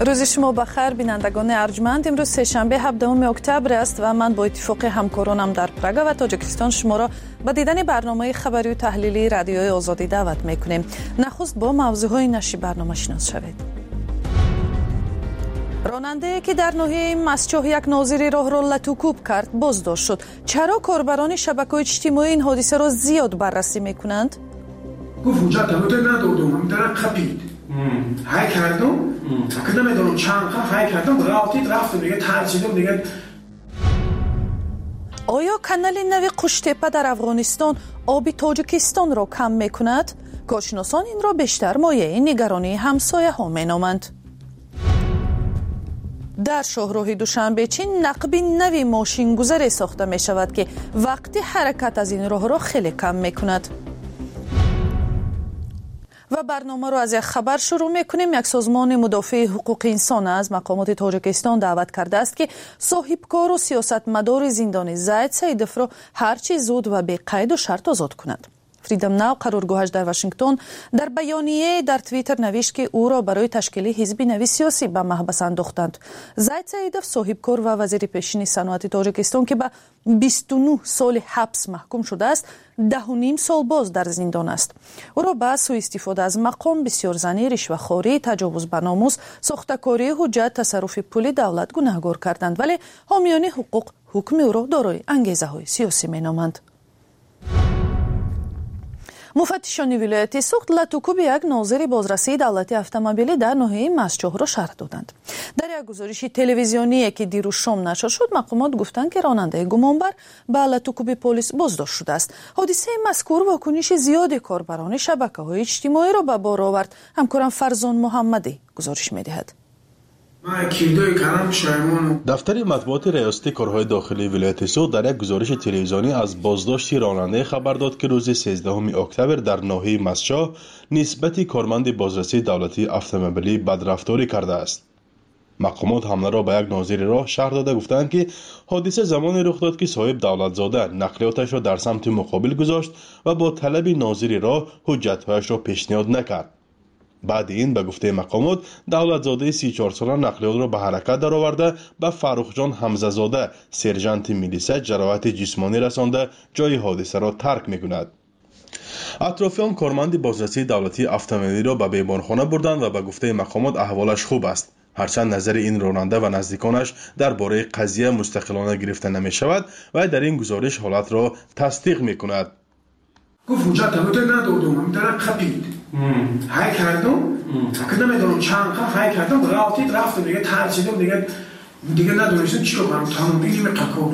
روز شما بخیر بینندگان ارجمند. امروز سه‌شنبه 17 اکتبر است و من با اتفاق همکارانم در پراگ و تاجیکستان شما را به دیدن برنامه خبری و تحلیلی رادیوی آزادی دعوت میکنیم. نخست با موضوعهای نشری برنامه شناس شوید. راننده که در ناحیه مسچاه یک ناظری راه را لطوکوب کرد بازداشت شد. چرا کاربران شبکه‌های اجتماعی این حادثه را زیاد بررسی میکنند؟ گفت اونجا تمام ندادم در خپید های کردم که نمیدونم چند های کردم رفتم دیگه ترسیدم دیگه. آیا کانال نوی قوشتپه در افغانستان آب تاجیکستان را کم میکند؟ کارشناسان این را بیشتر مایه نگرانی همسایه ها مینامند. در شاهراه دوشنبه چین نقبی نوی ماشین گذاری ساخته می شود که وقتی حرکت از این راه را خیلی کم می کند. و برنامه را از یک خبر شروع میکنیم. یک سازمان مدافع حقوق انسان از مقامات تاجیکستان دعوت کرده است که صاحبکار و سیاستمدار زندان زید سیدف را هرچی زود و به قید و شرط آزاد کند. فریدم ناو قرارگاهش در واشنگتن در بیانیه در توییتر نوشت که او را برای تشکیل حزب نوی سیاسی به محبس انداختند. زید سیدف صاحبکار و وزیر پیشین صنعت تاجیکستان که به 29 سال حبس محکوم شده است 10.5 سال باز در زندان است. او را به سوء استفاده از مقام، بسیارزنی، رشوه‌خواری، تجاوز به ناموس، ساختکاری حجت، تصرف پول دولت گناهکار کردند، ولی حامیان حقوق حکم او را دارای انگیزه‌های سیاسی مینامند. مفتشان ولایتی سوخت لطوکوب یک ناظر بازرسی دولتی اتومبیلی در ناحیه مسچاه را شرح دادند. در یک گزارش تلویزیونی که دیروز شام نشر شد مقامات گفتند که راننده گمانبر به لطوکوب پلیس بازداشت شده است. حادثه مذکور واکنش زیاد کاربران شبکه‌های اجتماعی را به بار آورد. همکارم فرزان محمدی گزارش می‌دهد. دفتر مطبوعات ریاستی کارهای داخلی ولایت سوخت در یک گزارش تلویزیونی از بازداشت راننده خبر داد که روز 13 اکتبر در ناحیه مسچاه نسبت کارمند بازرسی دولتی اتومبیلی بدرفتاری کرده است. مقامات حمله را به یک ناظر راه شرح داده گفتند که حادثه زمانی رخ داد که صاحب دولتزاده نقلیاتش را در سمت مقابل گذاشت و با طلب ناظر راه حجت‌هایش را پیشنهاد نکرد. بعد این به گفته مقامات دولتزاده 34 ساله نقلیات را به حرکت درآورده به فرخ جان حمزه زاده سرژانت میلیسه جراحت جسمانی رسانده جای حادثه را ترک می‌کند. اطرافیان کارمند بازرسی دولتی اتومبیلی را به بیمارخانه بردند و به گفته مقامات احوالش خوب است. هرچند نظر این راننده و نزدیکانش درباره قضیه مستقلانه گرفته نمی‌شود و در این گزارش حالت را تصدیق می‌کند. گفت اونجا تمام ندادم در خپید های کردم که نمیدونم چند های کردم رفتم دیگه ترسیدم دیگه ندونستم چی کنم تمام بیریم قکور.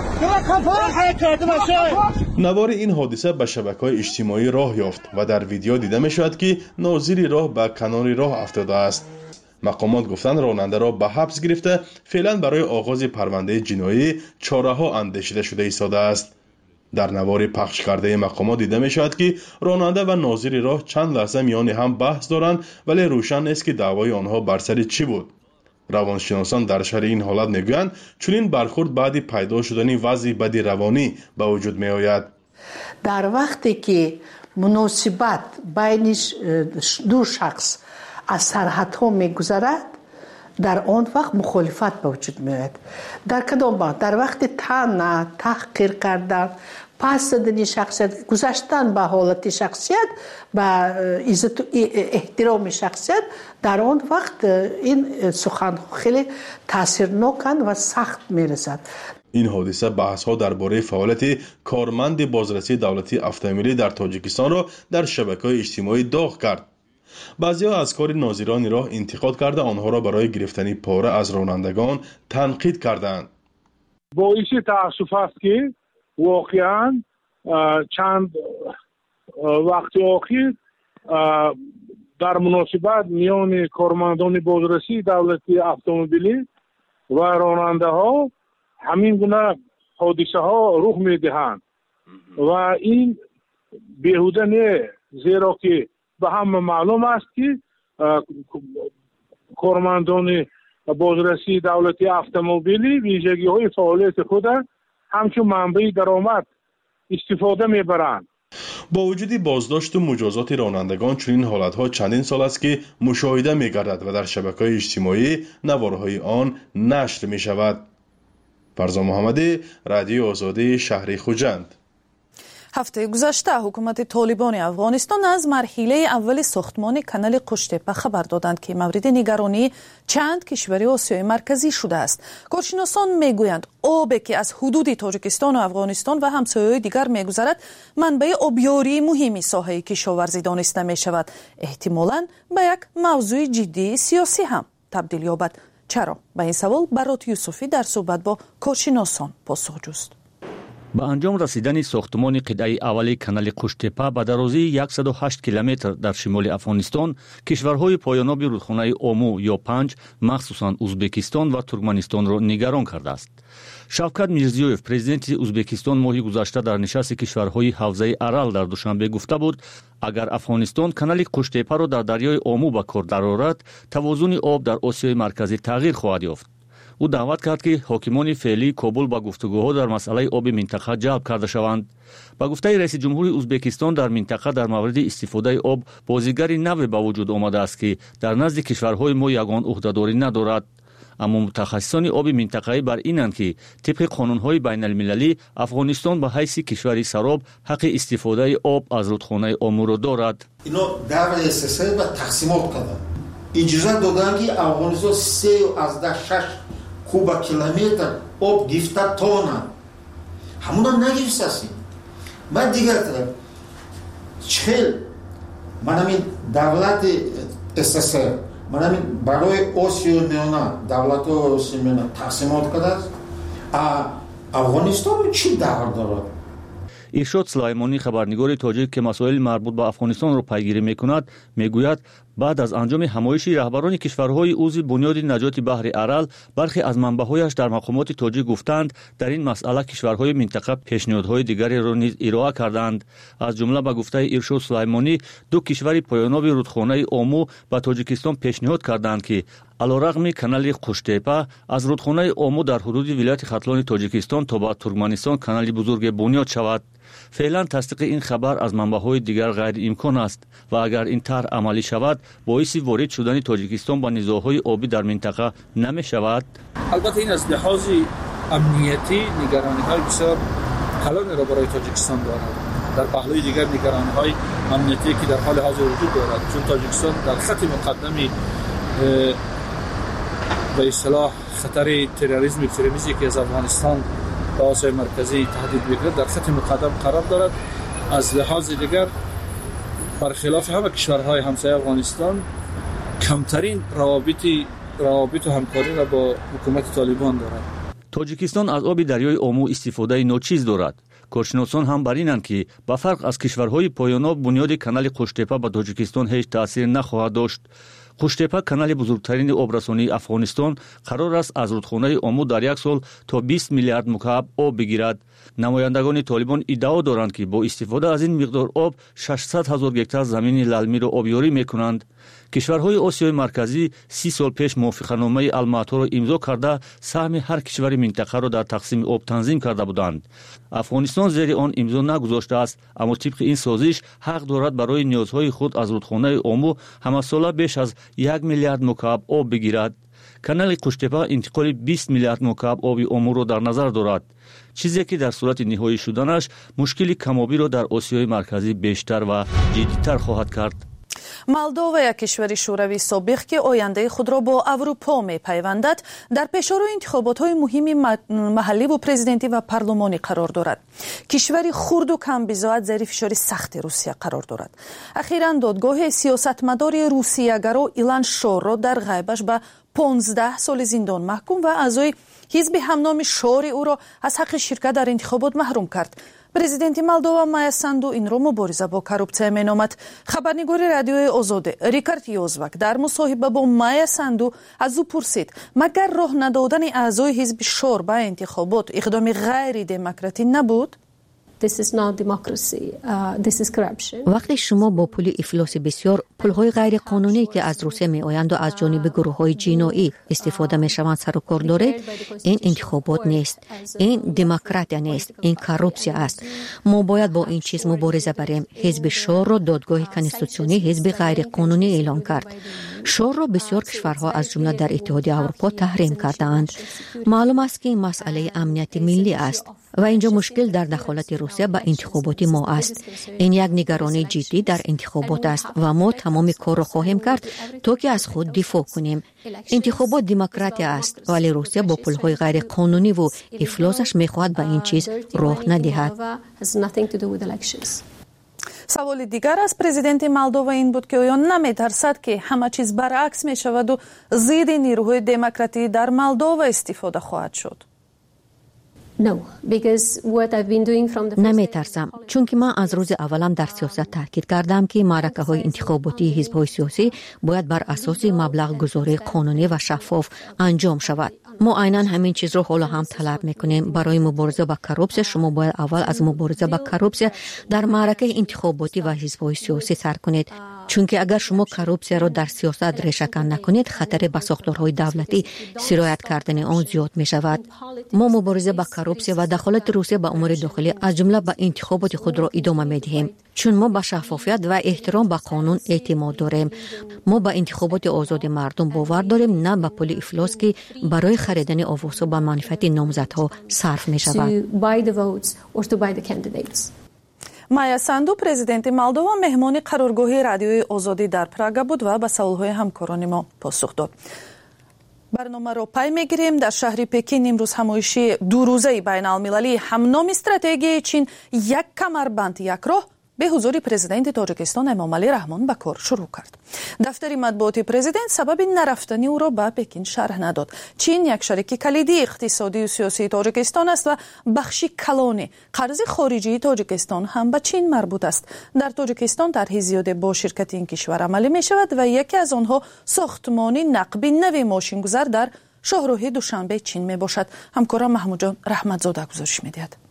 نوار این حادثه به شبکه‌های اجتماعی راه یافت و در ویدیو دیده می‌شود که ناظر راه به کنار راه افتاده است. مقامات گفتند راننده را به حبس گرفته فعلا برای آغاز پرونده جنایی چاره‌ها اندیشیده شده ایستاده است. در نوار پخش کرده مقامات دیده می شود که راننده و ناظر راه چند لحظه میان هم بحث دارند ولی روشن نیست که دعوای آنها بر سر چی بود. روانشناسان در شرح این حالت میگویند چون این برخورد بعد پیدا شدن وضع بد روانی به وجود می آید. در وقتی که مناسبت بین دو شخص از سرحدها میگذرد در آن وقت مخالفت به وجود میاد. در کدام وقت؟ در وقت طعن، تحقیر کردن، پس دادن شخصیت، گذشتن به حالت شخصیت، به عزت و احترام شخصیت، در آن وقت این سخن خیلی تاثیرناکند و سخت میرسد. این حادثه بحث‌ها درباره فعالیت کارمند بازرسی دولتی اتومبیلی در تاجیکستان را در شبکه‌های اجتماعی داغ کرد. بعضی‌ها از کار ناظران راه انتقاد کرده آنها را برای گرفتن پاره از رانندگان تنقید کردند. باعث تأسف است که واقعاً چند وقت اخیر در مناسبت میان کارمندان بازرسی دولتی اتومبیلی و راننده ها همین گونه حادثه ها رخ میدهند و این بیهوده نه، زیرا که به همه معلوم است که کارمندان بازرسی دولتی اتومبیلی ویژگی های فعالیت خود همچون منبع درآمد استفاده میبرند. با وجود بازداشت و مجازات رانندگان چنین حالتها چندین سال است که مشاهده می‌گردد و در شبکه‌های اجتماعی نوارهای آن نشر می‌شود. فرزان محمدی، رادیو آزادی، شهر خوجند. هفته گذشته حکومت طالبان افغانستان از مرحله اول ساختمان کانال قشته‌پا خبر دادند که مورد نگرانی چند کشور آسیای مرکزی شده است. کارشناسان میگویند آبی که از حدود تاجیکستان و افغانستان و همسایه‌های دیگر میگذرد منبع آبیاری مهمی ساحه کشاورزی دانسته می شود. احتمالاً به یک موضوع جدی سیاسی هم تبدیل یابد. چرا؟ به این سوال برات یوسفی در صحبت با کارشناسان پاسخ جست. با انجام رسیدن ساختمان قطعه اولی کانال قشته‌پا به درازی 108 کیلومتر در شمال افغانستان، کشورهای پایاناب رودخانه اومو یا پنج، مخصوصاً ازبکستان و ترکمنستان را نگران کرده است. شوکت میرزیویف، پرزیدنت ازبکستان، ماهی گذشته در نشست کشورهای حوزه ارال در دوشنبه گفته بود اگر افغانستان کانال قشته‌پا را در دریای اومو به کار درآورد، توازن آب در آسیای مرکزی تغییر خواهد یافت. او دعوت کرد که حاکمان فعلی کابل با گفتگوها در مسئله آب منطقه جلب کرده شوند. با گفته رئیس جمهور ازبکستان در منطقه در مورد استفاده آب بازیگری نو به وجود آمده است که در نزد کشورهای ما یگان عهده‌داری ندارد. اما متخصصان آب منطقه‌ای بر اینند که طبق قانون‌های بین المللی افغانستان به حیث کشوری سراب حق استفاده آب از رودخانه اومو را دارد. اینا در اساس با تقسیمات کردن. اجازه دادن که افغانستان 3.6 کوب کیلومتر آب گرفته تونه. همون نگرفته است. بعد دیگر طرف چهل من همین دولت SSR من همین برای آسیا میانه دولت آسیا میانه تقسیمات کرده است. افغانستان چی دور دارد؟ ارشاد سلیمانی، خبرنگار تاجیک که مسائل مربوط به افغانستان را پیگیری میکند، میگوید بعد از انجام همایش رهبران کشورهای عضو بنیاد نجات بحر ارال، برخی از منبع‌هایش در مقامات تاجیک گفتند در این مسئله کشورهای منطقه پیشنهادهای دیگری را نیز ارائه کردند. از جمله به گفته ارشاد سلیمانی، دو کشور پایاناب رودخانه اومو به تاجیکستان پیشنهاد کردند که علیرغم کانال قشته‌پا از رودخانه اومو در حدود ولایت ختلان تاجیکستان تا به ترکمنستان کانال بزرگ بنیاد شود. فعلا تصدیق این خبر از منبع‌های دیگر غیر امکان است و اگر این طرح عملی شود باعث وارد شدن تاجیکستان با نزاع‌های آبی در منطقه نمی شود. البته این از لحاظ امنیتی نگرانی‌های بسیار کلان را برای تاجیکستان دارد. در پهلوی دیگر نگرانی‌های امنیتی که در حال حاضر وجود دارد، چون تاجیکستان در خط مقدمی به اصطلاح خطر تروریسم اکستریمیستی که از افغانستان به آسیای مرکزی تهدید می‌کند در خط مقدم قرار دارد. از لحاظ دیگر برخلاف همه کشورهای همسایه افغانستان کمترین روابط و همکاری را با حکومت طالبان دارد. تاجیکستان از آب دریای اومو استفاده ناچیز دارد. کارشناسان هم بر اینند که به فرق از کشورهای پایاناب بنیاد کانال قشته‌پا به تاجیکستان هیچ تاثیر نخواهد داشت. قشته‌پا کانال بزرگترین آبرسانی افغانستان قرار است از رودخانه اومو در یک سال تا 20 میلیارد مکعب آب بگیرد. نمایندگان طالبان ادعا دارند که با استفاده از این مقدار آب 600,000 گکتار زمین للمی را آبیاری میکنند. کشورهای آسیای مرکزی 30 سال پیش موافقتنامه الماتا را امضا کرده سهم هر کشور منطقه را در تقسیم آب تنظیم کرده بودند. افغانستان زیر آن امضا نگذاشته است، اما طبق این سازش حق دارد برای نیازهای خود از رودخانه اومو همساله بیش از 1 میلیارد مکعب آب بگیرد. کانال قشته‌پا انتقال 20 میلیارد مکعب آب اومو را در نظر دارد، چیزی که در صورت نهایی شدنش مشکل کم‌آبی را در آسیای مرکزی بیشتر و جدی‌تر خواهد کرد. مولداوا یک کشور شوروی سابق که آینده خود را با اروپا می‌پیوندد در پیشرو انتخابات‌های مهم محلی و پرزیدنتی و پارلمانی قرار دارد. کشوری خرد و کم بضاعت زیر فشار سخت روسیه قرار دارد. اخیراً دادگاه سیاستمدار روسیه‌گرا ایلان شور را در غیبش به 15 سال زندان محکوم و اعضای حزب همنام شور او را از حق شرکت در انتخابات محروم کرد. پرزیدنت مولداوا مایا ساندو این را مبارزه با کروپسیا مینامد. خبرنگار رادیوی آزاده ریکارد یوزوک در مصاحبه با مایا ساندو از او پرسید مگر راه ندادن اعضای حزب شور به انتخابات اقدام غیر دموکراتی نبود؟ وقتی شما با پول افلاس بسیار پولهای غیر قانونی که از روسیه می آیند و از جانب گروه‌های جنایی استفاده می شوند سر و کار دارید، این انتخابات نیست، این دموکراسی نیست، این کاروپسیا است. ما باید با این چیز مبارزه بریم. حزب شور را دادگاه کنستیتوسیونی حزب غیر قانونی اعلام کرد. شور را بسیار کشورها از جمله در اتحادیه اروپا تحریم کردند. معلوم است که این مسئله امنیت ملی است و اینجا مشکل در دخالت روسیه به انتخابات ما است. این یک نگرانی جدی در انتخابات است و ما تمام کار را خواهیم کرد تا که از خود دفاع کنیم. انتخابات دموکراسی است ولی روسیه با پولهای غیر قانونی و افلاسش میخواهد به این چیز راه ندهد. سوال دیگر از پرزیدنت مولدووا این بود که آیا نمی‌ترسد که همه چیز برعکس می شود و ضد نیروهای دموکراتی در مولدووا استفاده خواهد شد؟ نمی ترسم چون که من از روز اولم در سیاست تاکید کردم که معرکه های انتخاباتی حزب های سیاسی باید بر اساس مبلغ گذاری قانونی و شفاف انجام شود. ما عیناً همین چیز رو حالا هم طلب میکنیم. برای مبارزه با کاروپسیا شما باید اول از مبارزه با کاروپسیا در معرکه انتخاباتی و حزب های سیاسی سر کنید. چون که اگر شما کاروپسیا را در سیاست ریشه‌کن نکنید خطر به ساختارهای دولتی سرایت کردن آن زیاد می شود. ما مبارزه با کاروپسیا و دخالت روسیه به امور داخلی از جمله به انتخابات خود را ادامه می دهیم. چون ما به شفافیت و احترام به قانون اعتماد داریم. ما به انتخابات آزاد مردم باور داریم، نه به پول افلاس که برای خریدن آوازها به منفعت نامزدها صرف می شود. مایا ساندو پرزیدنت مولدووا مهمان قرارگاه رادیوی آزادی در پراگ بود و به سوالهای همکاران ما پاسخ داد. برنامه را پی میگیریم. در شهر پکین امروز همایشی دو روزه بین المللی همنام استراتژی چین یک کمربند یک راه به حضور پرزیدنت تاجیکستان امامعلی رحمان به کار شروع کرد. دفتر مطبوعاتی پرزیدنت سبب نرفتن او را به پکین شرح نداد. چین یک شریک کلیدی اقتصادی و سیاسی تاجیکستان است و بخشی کلان قرض خارجی تاجیکستان هم به چین مربوط است. در تاجیکستان طرحی زیاده با شرکت این کشور عملی می شود و یکی از آنها ساختمان نقب نوی ماشینگذار در شاهراه دوشنبه چین می باشد. همکارم محمود جان رحمتزاده گزارش می دهد.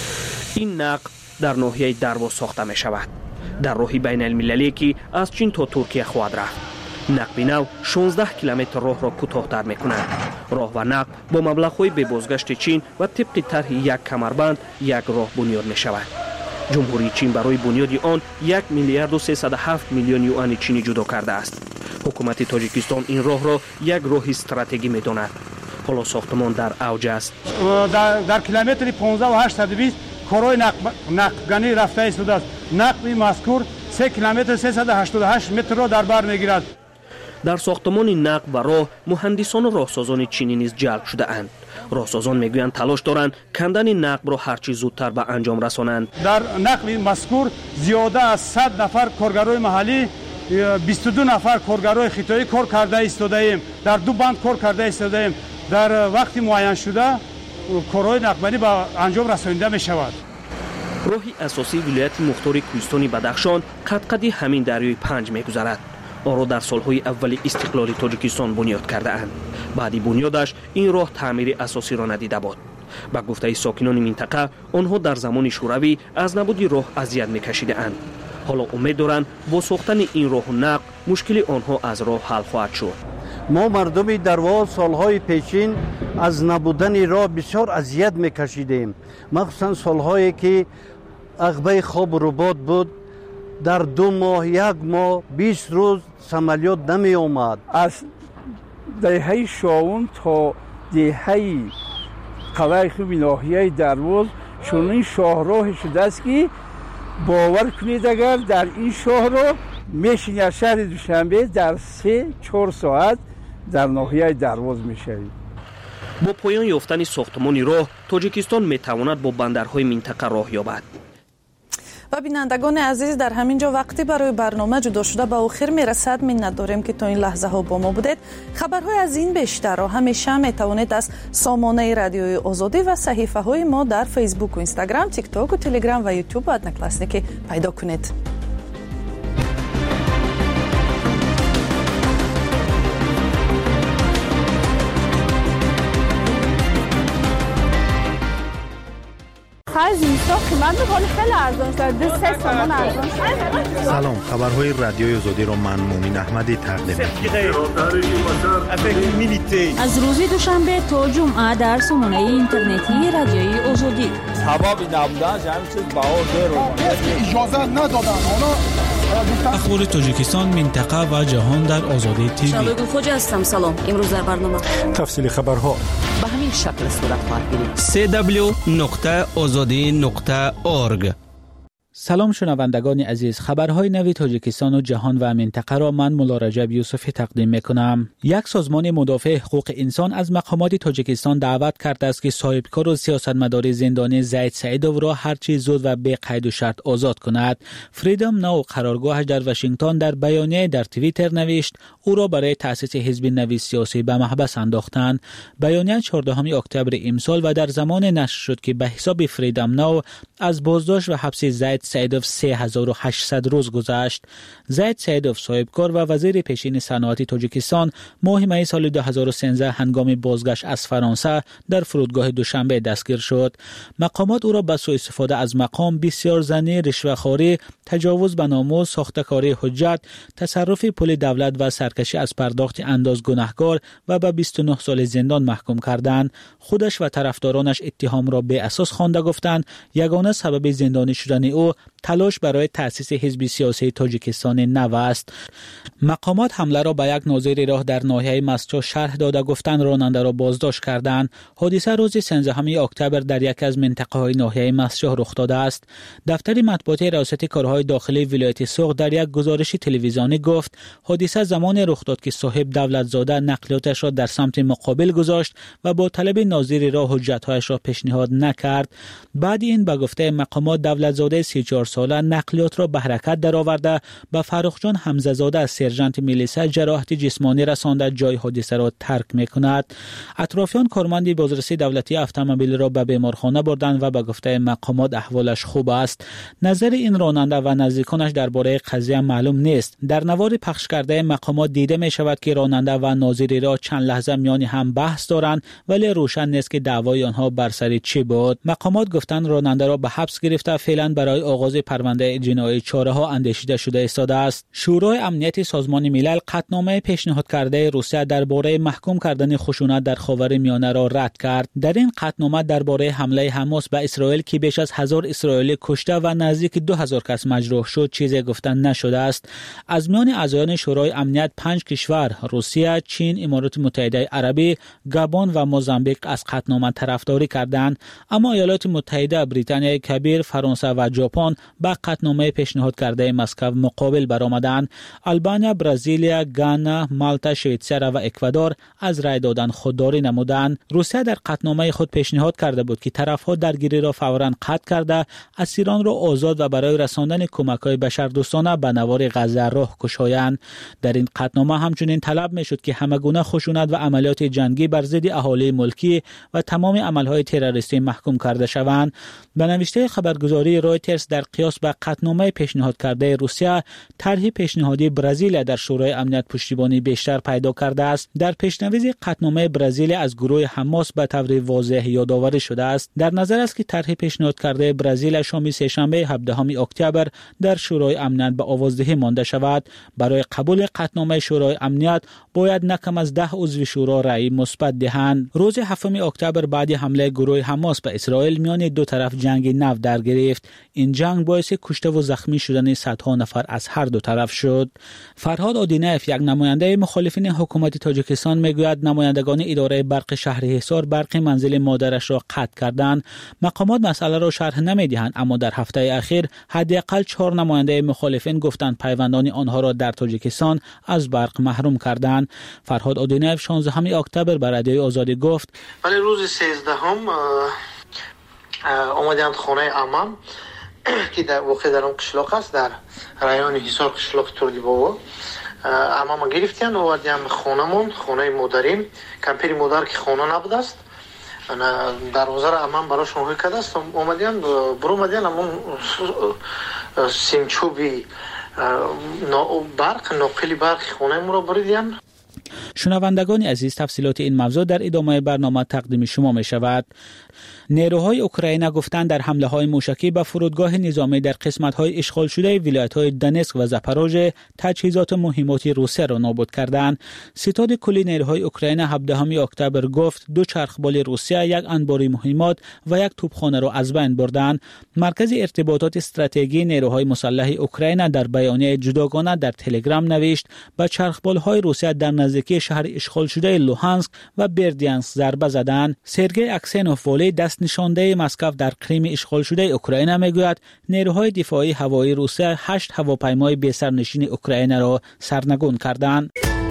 این نقب در ناحیه درواز ساخته می شود. در راهی بین المللی که از چین تا ترکیه خواهد رفت. نقب نو 16 کیلومتر راه را کوتاه‌تر می کند. راه و نقب با مبلغ‌های به بازگشت چین و طبق طرح یک کمربند یک راه بنیاد می شود. جمهوری چین برای بنیاد آن 1 میلیارد و 307 میلیون یوان چینی جدا کرده است. حکومت تاجیکستان این راه را یک راه استراتژیک می داند. حالا ساختمان در اوج است. در کیلومتر 15 و 820 کارهای نقبگانی رفته ایستاده است. نقب مذکور 3 کیلومتر 388 متر را در بر میگیرد. در ساختمان نقب و راه مهندسان و راهسازان چینی نیز جلب شده اند. راهسازان میگویند تلاش دارند کندن نقب را هرچی زودتر به انجام رسانند. در نقب مذکور زیاده از 100 نفر کارگرای محلی 22 نفر کارگرای خطایی کار کرده ایستاده ایم. در دو بند کار کرده ایستاده ایم. در وقتی معین شده کارهای نقبانی به انجام رسانیده می شود. راهی اساسی ولایت مختار کوهستانی بدخشان قدقدی همین دریای پنج می گذرد. آن را در سالهای اول استقلال تاجیکستان بنیاد کرده اند. بعدی بنیادش این راه تعمیر اساسی را ندیده بود. با گفته ساکنان منطقه آنها در زمان شوروی از نبودی راه اذیت می کشیده اند. حالا امید دارند با ساختن این راه و نقب مشکل آنها از راه حل خواهد شد. ما مردم درواز سالهای پیشین از نبودن راه بسیار اذیت میکشیدیم، مخصوصا سالهایی که عقبه خواب و رباط بود. در 2 ماه 1 ماه 20 روز سمالیات نمی آمد. از دهه شاون تا دهه قلعه خوب ناحیه درواز چنین شاهراه شده است که باور کنید اگر در این شاهراه میشین از شهر دوشنبه در 3-4 ساعت در ناحیه درواز میشوید. با پایان یافتن ساختمان راه تاجیکستان میتواند با بندرهای منطقه راه یابد. و بینندگان عزیز در همین جا وقتی برای برنامه جدا شده به آخر میرسد. منت داریم که تا این لحظه ها با ما بودید. خبرهای از این بیشتر را همیشه میتوانید از سامانه رادیوی آزادی و صحیفه های ما در فیسبوک و اینستاگرام، تیک تاک و تلگرام و یوتیوب و ادنا کلاسیک پیدا کنید. آخر زمستان قیمت ولی خیلی ارزان شد. 3 تومان ارزان شد. سلام، خبرهای رادیوی آزادی را من مومین احمدی تقدیم می‌کنم. از روز دوشنبه تا جمعه در سامانه اینترنتی رادیوی آزادی. هوا نبودن همین چیز باور اجازه ندادن. اخبار تاجیکستان، منطقه و جهان در آزادی تیوی. شبگون خوج هستم. سلام. امروز در برنامه تفصیل خبرها به همین شکل صورت خواهد گرفت. www.azadi.org. سلام شنوندگان عزیز، خبرهای نوی تاجیکستان و جهان و منطقه را من مولا رجب یوسفی تقدیم میکنم. یک سازمان مدافع حقوق انسان از مقامات تاجیکستان دعوت کرده است که صاحبکار و سیاستمدار زندانی زید سعیدوف را هرچی زود و بی قید و شرط آزاد کند. فریدم ناو قرارگاهش در واشنگتن در بیانیه در توییتر نوشت او را برای تأسیس حزب نوی سیاسی به محبس انداختند. بیانیه 14 اکتبر امسال و در زمان نشر شد که به حساب فریدم ناو از بازداشت و حبس زید سعیدوف 3800 روز گذشت. زید سعیدوف صاحبکار و وزیر پیشین صنعت تاجیکستان ماه می سال 2013 هنگام بازگشت از فرانسه در فرودگاه دوشنبه دستگیر شد. مقامات او را به سوء استفاده از مقام، بسیار زنی، رشوه‌خواری، تجاوز به ناموس، ساختکاری حجت، تصرف پول دولت و سرکشی از پرداخت انداز گناهکار و به 29 سال زندان محکوم کردند. خودش و طرفدارانش اتهام را بی اساس خوانده گفتند یگانه سبب زندانی شدن او تلاش برای تأسیس حزب سیاسی تاجیکستان نو است. مقامات حمله را به یک ناظر راه در ناحیه مسجد شرح داده گفتند راننده را بازداشت کردند. حادثه روز 13 اکتبر در یکی از منطقه‌های ناحیه مسجد رخ داده است. دفتر مطبوعاتی ریاست کارهای داخلی ولایت سوق در یک گزارش تلویزیونی گفت حادثه زمان رخ داد که صاحب دولتزاده نقلیاتش را در سمت مقابل گذاشت و با طلب ناظر راه حجت‌هایش را پیشنهاد نکرد. بعد این به گفته مقامات دولتزاده 34 ساله نقلیات را به حرکت درآورده به فرخ جان حمزه زاده سرجنت میلیسا جراحت جسمانی رسانده جای حادثه را ترک می‌کند. اطرافیان کارمند بازرسی دولتی اتومبیل را به بیمارخانه بردند و به گفته مقامات احوالش خوب است. نظر این راننده و نزدیکانش درباره قضیه معلوم نیست. در نوار پخش کرده مقامات دیده می شود که راننده و ناظری را چند لحظه میان هم بحث دارند ولی روشن نیست که دعوای آنها بر سر چی بود. مقامات گفتند راننده را به حبس گرفته فعلا برای آغاز پرونده جنایی چاره‌ها اندیشیده شده ایستاده است. شورای امنیت سازمان ملل قطعنامه پیشنهاد کرده روسیه درباره محکوم کردن خشونت در خاورمیانه را رد کرد. در این قطعنامه درباره حمله حماس به اسرائیل که بیش از 1000 اسرائیلی کشته و نزدیک 2000 کس مجروح شد چیزی گفتن نشده است. از میان اعضایان شورای امنیت 5 کشور روسیه، چین، امارات متحده عربی، گابون و موزامبیک از قطعنامه طرفداری کردند، اما ایالات متحده، بریتانیای کبیر، فرانسه و ژاپن با قطعنامه پیشنهاد کرده مسکو مقابل برآمدند. آلبانیا، برزیلیا، گانا، مالتا، شویتزر و اکوادور از رای دادن خودداری نمودند. روسیه در قطعنامه خود پیشنهاد کرده بود که طرف‌ها درگیری را فوراً قطع کرده اسیران را آزاد و برای رساندن کمک‌های بشردوستانه به نوار غزه راه گشایند. در این قطعنامه همچنین طلب می‌شد که همگونه خشونت و عملیات جنگی بر ضد اهالی ملکی و تمام عمل‌های تروریستی محکوم کرده شوند. به نوشته خبرگزاری رویترز در قیاس به قطعنامه پیشنهاد کرده روسیه، طرح پیشنهادی برزیل در شورای امنیت پشتیبانی بیشتر پیدا کرده است. در پیشنویس قطعنامه برزیل از گروه حماس به طور واضح یادآوری شده است. در نظر است که طرح پیشنهاد کرده برزیل شام سه‌شنبه 17 اکتبر در شورای امنیت به آوازدهی مانده شود. برای قبول قطعنامه شورای امنیت باید نه کم از 10 عضو شورا رأی مثبت دهند. روز 7 اکتبر بعد حمله گروه حماس به اسرائیل میان دو طرف جنگ نو در گرفت. این جنگ باعث کشته و زخمی شدن صدها نفر از هر دو طرف شد. فرهاد آدینایف، یک نماینده مخالفین حکومت تاجیکستان، میگوید نمایندگان اداره برق شهر حصار برق منزل مادرش را قطع کردند. مقامات مسئله را شرح نمیدهند، اما در هفته اخیر حداقل 4 نماینده مخالفین گفتند پیوندان آنها را در تاجیکستان از برق محروم کردند. فرهاد آدینایف 16 اکتبر به رادیوی آزادی گفت ولی روز 13 آمدند خانه عمم که در واقع در اون قشلاق است، در رایون حصار قشلاق ترلی بابا. عمم گرفتن آوردیم خانمون، خانه مادریم. کمپیر مادر که خانه نبوده است، دروازه را عمم براشون روی کرده است. آمدیم همون سیمچوبی برق، ناقلی برق خانه ما را بریدیم. شنوندگان عزیز، تفصیلات این موضوع در ادامه برنامه تقدیم شما می شود. نیروهای اوکراین گفتند در حمله های موشکی به فرودگاه نظامی در قسمت های اشغال شده ولایت های دونتسک و زاپاروژه تجهیزات مهمات روسیه را نابود کردند. ستاد کلی نیروهای اوکراین 17 اکتبر گفت 2 چرخبال روسیه، 1 انبار مهمات و 1 توپخانه را از بین بردند. مرکز ارتباطات استراتژی نیروهای مسلح اوکراین در بیانیه جداگانه در تلگرام نوشت به چرخبال های روسیه در نزدیکی شهر اشغال شده لوهانسک و بردیانسک ضربه زدند. سرگئی اکسنوف والی دست نشانده مسکو در کریم اشغال شده اوکراین میگوید نیروهای دفاعی هوایی روسیه 8 هواپیمای بی سرنشین اوکراین را سرنگون کردند.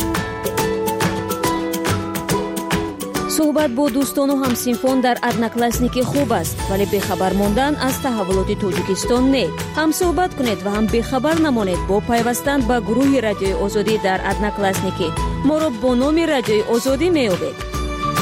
صحبت با دوستان و همسینفون در ادناکلاسنیکی خوب است، ولی بی‌خبر ماندن از تحولات تاجیکستان نه. هم صحبت کنید و هم بی‌خبر نمانید با پیوستن به گروه رادیوی آزادی در ادناکلاسنیکی. ما را با نام رادیوی آزادی می‌یابید.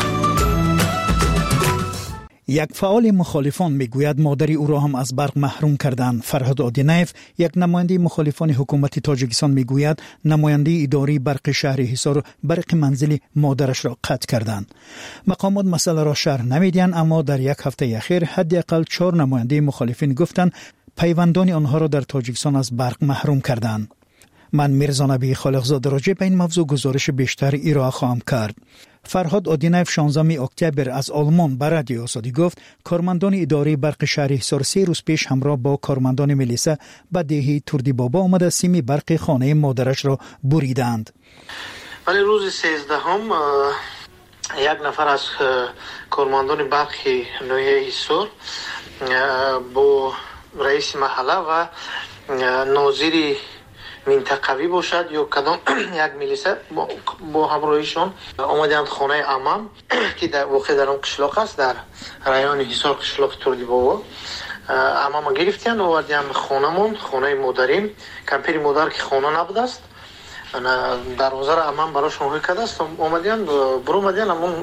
یک فعال مخالفان میگوید مادری او را هم از برق محروم کردند. فرهاد آدینایف، یک نماینده مخالفان حکومت تاجیکستان میگوید نماینده اداری برق شهر حصار برق منزل مادرش را قطع کردند. مقامات مسئله را شرح نمیدهند، اما در یک هفته اخیر حداقل 4 نماینده مخالفین گفتند پیوندان آنها را در تاجیکستان از برق محروم کردند. من میرزا نبی خالقزاده راجع به این موضوع گزارش بیشتر ارائه خواهم کرد. فرهاد آدینایف 16 اکتبر از آلمان به رادیوی آزادی گفت کارمندان اداره برق شهر حصار 3 روز پیش همراه با کارمندان ملیسا به دهه توردی بابا آمده سیم برق خانه مادرش را بریدند. ولی روز 13 یک نفر از کارمندان برق نوحه حصار با رئیس محله و ناظر منطقوی باشد یا کدام یک ملیسه با همراهیشان آمدند خانه عمم که در واقع در اون قشلاق است، در رایون حصار قشلاق توردی بابا. عمم گرفتند آوردیم خانمون، خانه مادریم. کمپیر مادر که خانه نبود است، دروازه را عمم براشون روی کرده است. آمدند همون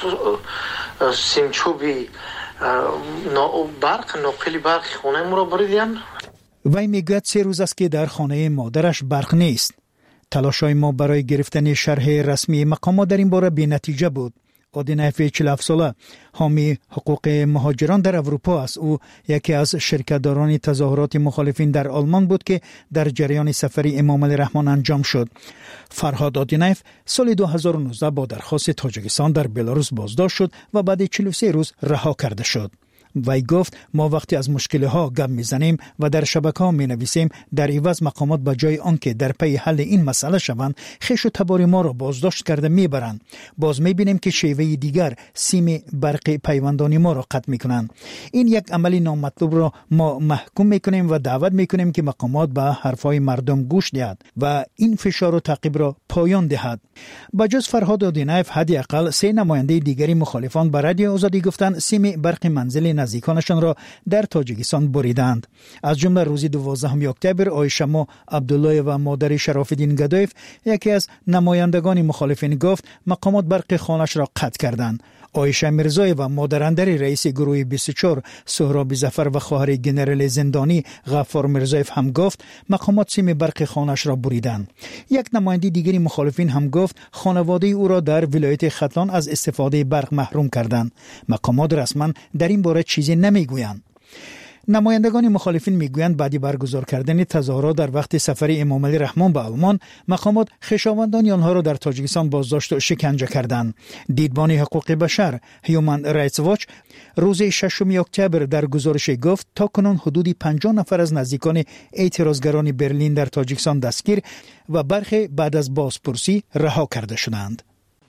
سیمچوبی برق ناقل برق خانه ما را بریدند. وی میگوید 3 روز است که در خانه مادرش برق نیست. تلاش‌های ما برای گرفتن شرح رسمی مقامات در این باره بی نتیجه بود. آدینایف 47 ساله حامی حقوق مهاجران در اروپا است. او یکی از شرکت‌داران تظاهرات مخالفین در آلمان بود که در جریان سفر امام علی رحمان انجام شد. فرهاد آدینایف سال 2019 با درخواست تاجیکستان در بلاروس بازداشت شد و بعد 43 روز رها کرده شد. وی گفت ما وقتی از مشکل ها گپ میزنیم و در شبکه ها می نویسیم، در عوض مقامات به جای آنکه در پی حل این مسئله شوند خویش و تبار ما را بازداشت کرده میبرند. باز میبینیم که شیوه دیگر سیم برق پیوندانی ما را قطع میکنند. این یک عملی نامطلوب را ما محکوم میکنیم و دعوت میکنیم که مقامات به حرفهای مردم گوش دهد و این فشار و تعقیب را پایان دهد. بجز فرهاد آدینایف حداقل 3 نماینده دیگری مخالفان به رادیو آزادی گفتند سیم برق منزل نزدیکانشان را در تاجیکستان بریدند. از جمله روز 12 اکتبر آیشما عبدالله و مادر شراف‌الدین گدایف، یکی از نمایندگان مخالفین، گفت مقامات برق خانه‌اش را قطع کردند. عایشه میرزایی و مادراندر رئیس گروه 24 سهراب ظفر و خواهر جنرال زندانی غفار میرزایف هم گفت مقامات سیم برق خانه‌اش را بریدند. یک نماینده دیگری مخالفین هم گفت خانواده او را در ولایت ختلان از استفاده برق محروم کردند. مقامات رسما در این باره چیزی نمیگویند. نمایندگان مخالفین میگویند بعد برگزار کردن تظاهرات در وقت سفر امام علی رحمان به آلمان، مقامات خویشاوندان آنها را در تاجیکستان بازداشت و شکنجه کردند. دیدبان حقوق بشر هیومن رایتس واچ روز 6 اکتبر در گزارش گفت تاکنون حدود 50 نفر از نزدیکان اعتراضگران برلین در تاجیکستان دستگیر و برخی بعد از بازپرسی رها کرده شدند.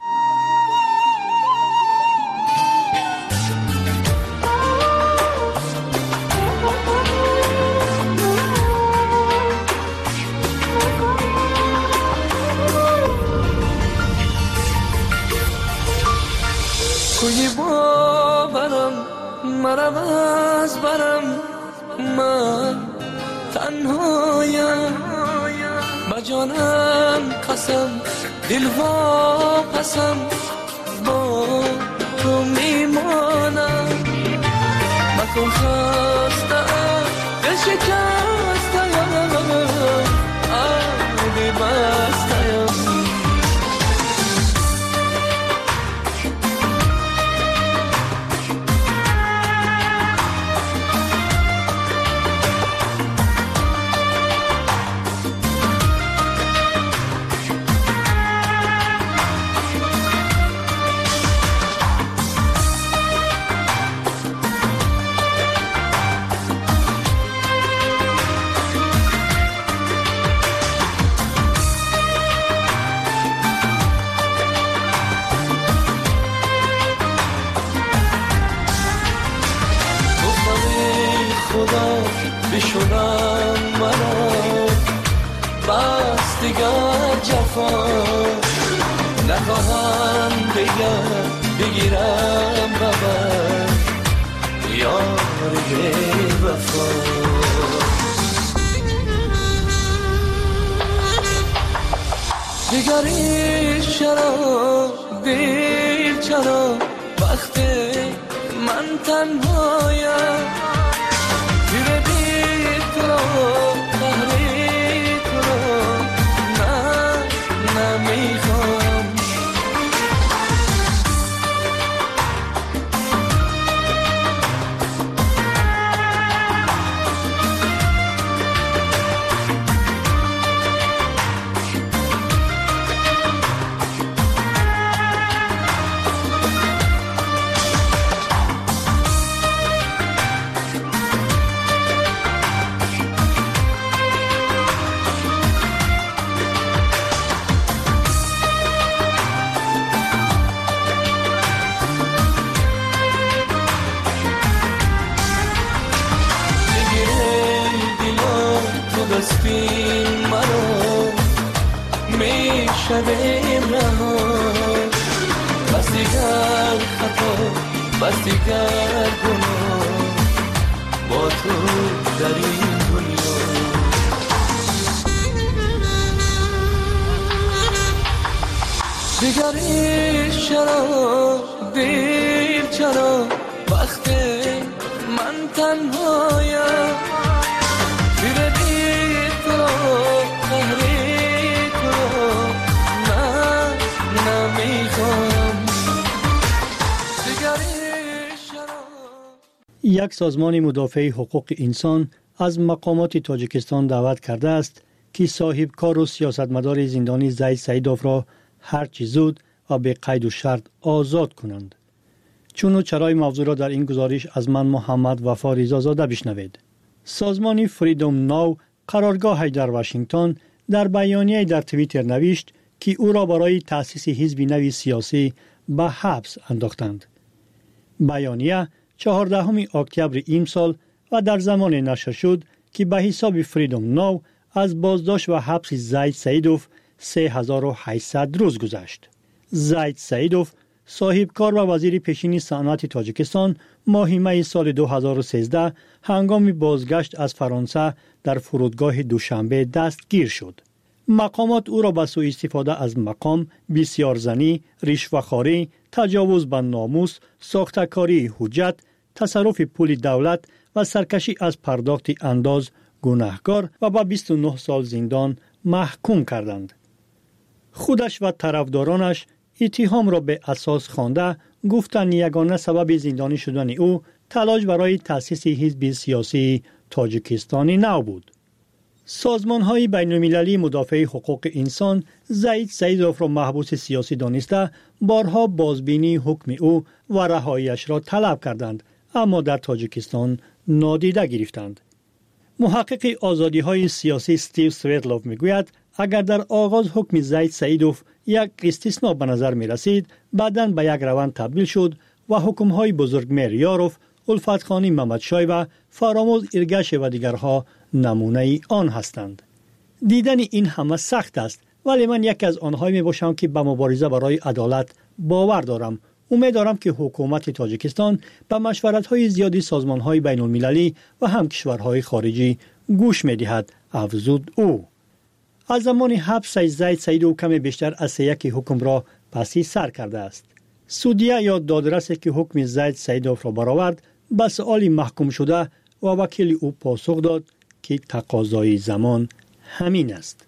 کوی باورم مرم از برم، من تنهایم با جانم قسم دل واپسم با تو میمانم. مکن خستم دل شکستم عهد بستم. جدا بشونم منو بس دیگر جفا نخواهم دیگر بگیرم ببر یار وفا دیگری چرا دیر چرا وقتی من تنهایم تیر دیر تو رو قهری تو رو نه نمیخوام دستین مرا میشویم رها بس دیگر خطا بس دیگر گناه با تو در این دنیا دیگری چرا دیر چرا وقتی من تنهایم یک سازمان مدافع حقوق انسان از مقامات تاجیکستان دعوت کرده است که صاحبکار و سیاستمدار زندانی زید سیدوف را هرچه زود و به قید و شرط آزاد کنند. چون و چرای موضوع را در این گزارش از من محمد وفا رضازاده بشنوید. سازمان فریدم ناو قرارگاهش در واشنگتن در بیانیه در توییتر نوشت که او را برای تأسیس حزب نوی سیاسی به حبس انداختند. بیانیه 14 اکتبر این سال و در زمان نشر شد که به حساب فریدم ناو از بازداشت و حبس زید سیدوف 3800 روز گذشت. زید سیدوف صاحبکار و وزیر پیشین صنعت تاجیکستان ماه می سال 2013 هنگام بازگشت از فرانسه در فرودگاه دوشنبه دستگیر شد. مقامات او را به سوء استفاده از مقام، بسیارزنی، رشوه‌خواری، تجاوز به ناموس، ساخته‌کاری حجت، تصرف پول دولت و سرکشی از پرداخت انداز گناهکار و به 29 سال زندان محکوم کردند. خودش و طرفدارانش اتهام را به اساس خوانده گفتند یگانه سبب زندانی شدن او تلاش برای تأسیس حزب سیاسی تاجیکستانی نو بود. سازمان‌های بین‌المللی مدافع حقوق انسان زید سیدوف را محبوس سیاسی دانسته بارها بازبینی حکم او و رهایی‌اش را طلب کردند، اما در تاجیکستان نادیده گرفتند. محقق آزادی‌های سیاسی استیو سویرلوف می‌گوید اگر در آغاز حکم زید سیدوف یک استثناء به نظر می‌رسید، بعداً به یک روند تبدیل شد و حکم‌های بزرگمهر یاروف، الفتخانی محمدشای و فراموز ایرگش و دیگرها نمونه آن هستند. دیدن این همه سخت است، ولی من یکی از آنهایی میباشم که به مبارزه برای عدالت باور دارم. امید دارم که حکومت تاجیکستان به مشورت‌های زیادی سازمان‌های بین‌المللی و هم کشورهای خارجی گوش می‌دهد، افزود او. از زمان حبس زید سیدوف کم بیشتر از یک حکم را پسی سر کرده است. سودیه یا دادرسی که حکم زید سیدوف را برآورد به سؤال محکوم شده و وکیل او پاسخ داد که تقاضای زمان همین است.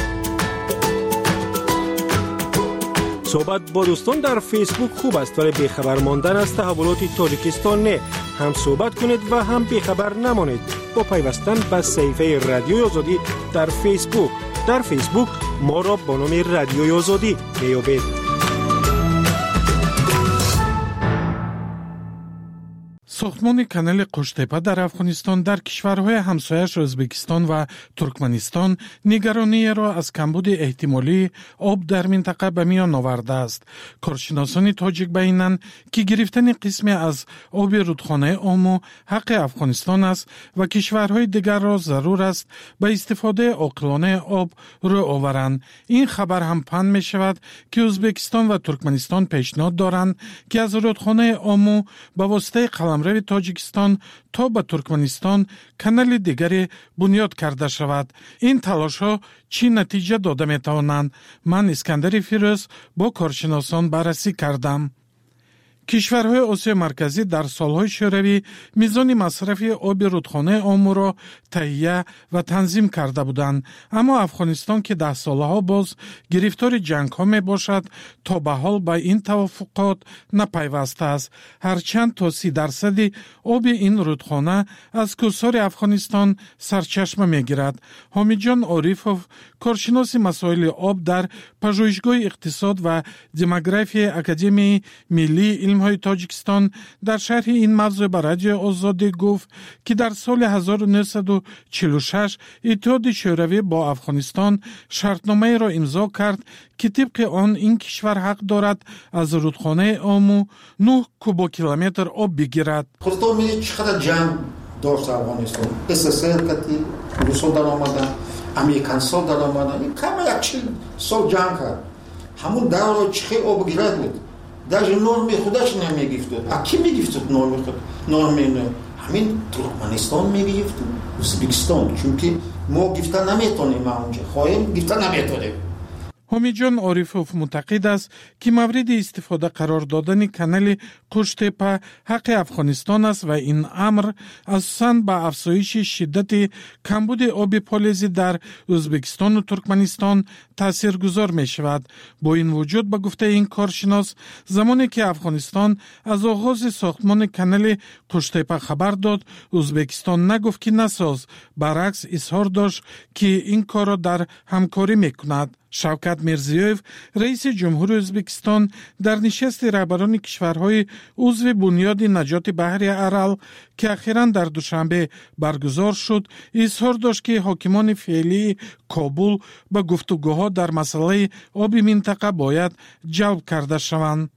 صحبت با دوستان در فیسبوک خوب است، ولی بیخبر ماندن از تحولات تاجیکستان نه. هم صحبت کنید و هم بیخبر نمانید با پیوستن به صفحه رادیوی آزادی در فیسبوک. در فیسبوک ما را با نام رادیوی آزادی میابید. ساختمان کانال قشتیپه در افغانستان در کشورهای همسایش ازبکستان و ترکمنستان نگرانی را از کمبود احتمالی آب در منطقه به میان آورده است. کارشناسان تاجیک بیانند که گرفتن قسمی از آب رودخانه آمو حق افغانستان است و کشورهای دیگر را ضرور است به استفاده عاقلانه آب رو آورند. این خبر هم پند می شود که ازبکستان و ترکمنستان پیشنهاد دارند که از رودخانه آمو به واسطه قلمرو تاجیکستان تا به ترکمنستان کانال دیگری بنیاد کرده شود. این تلاش ها چی نتیجه داده می توانند؟ من اسکندر فیروز با کارشناسان بررسی کردم. کشورهای آسیا مرکزی در سالهای شوروی میزان مصرف آب رودخانه آمو را تهیه و تنظیم کرده بودند، اما افغانستان که 10 سالها باز گرفتار جنگ ها می باشد تا به حال به این توافقات نپیوسته است. هرچند تا 30% آب این رودخانه از کوهسار افغانستان سرچشمه می گیرد. حامد جان عارفوف، کارشناس مسائل آب در پژوهشگاه اقتصاد و دموگرافی اکادمی ملی علم‌های تاجیکستان در شرح این موضوع به رادیو آزادی گفت که در سال 1946 اتحاد شوروی با افغانستان شرطنامه را امضا کرد که طبق آن این کشور حق دارد از رودخانه آمو 9 کوبوکیلومتر آب بگیرد. خودتون می‌دونید چقدر جنگ داشت افغانستان. SSR کتی روسا در آمدن، امریکان‌ها در آمدن. این کم 40 سال جنگ کرد. همون دور چه آب گیرد بود. даже норме خودش نمیگفتد. کی میگفتد نرمه همین ترکمنستان میگفتد، ازبکستان، چون که ما گفتن نمیتونیم اونجا خواهیم گفتن نمیتونیم. حامد جان عارفوف معتقد است که مورد استفاده قرار دادن کانال قشتیپه حق افغانستان است و این امر اساساً به افزایش شدت کمبود آب پالیزی در ازبکستان و ترکمنستان تاثیرگذار می شود. با این وجود به گفته این کارشناس زمانی که افغانستان از آغاز ساختمان کانال قشتیپه خبر داد، ازبکستان نگفت که نساز، برعکس اظهار داشت که این کار را در همکاری می کند. شوکت میرزیوف رئیس جمهور ازبکستان در نشست رهبران کشورهای عضو بنیاد نجات بحر ارال که اخیراً در دوشنبه برگزار شد اظهار داشت که حاکمان فعلی کابل به گفتگوها در مسئله آب منطقه باید جلب کرده شوند.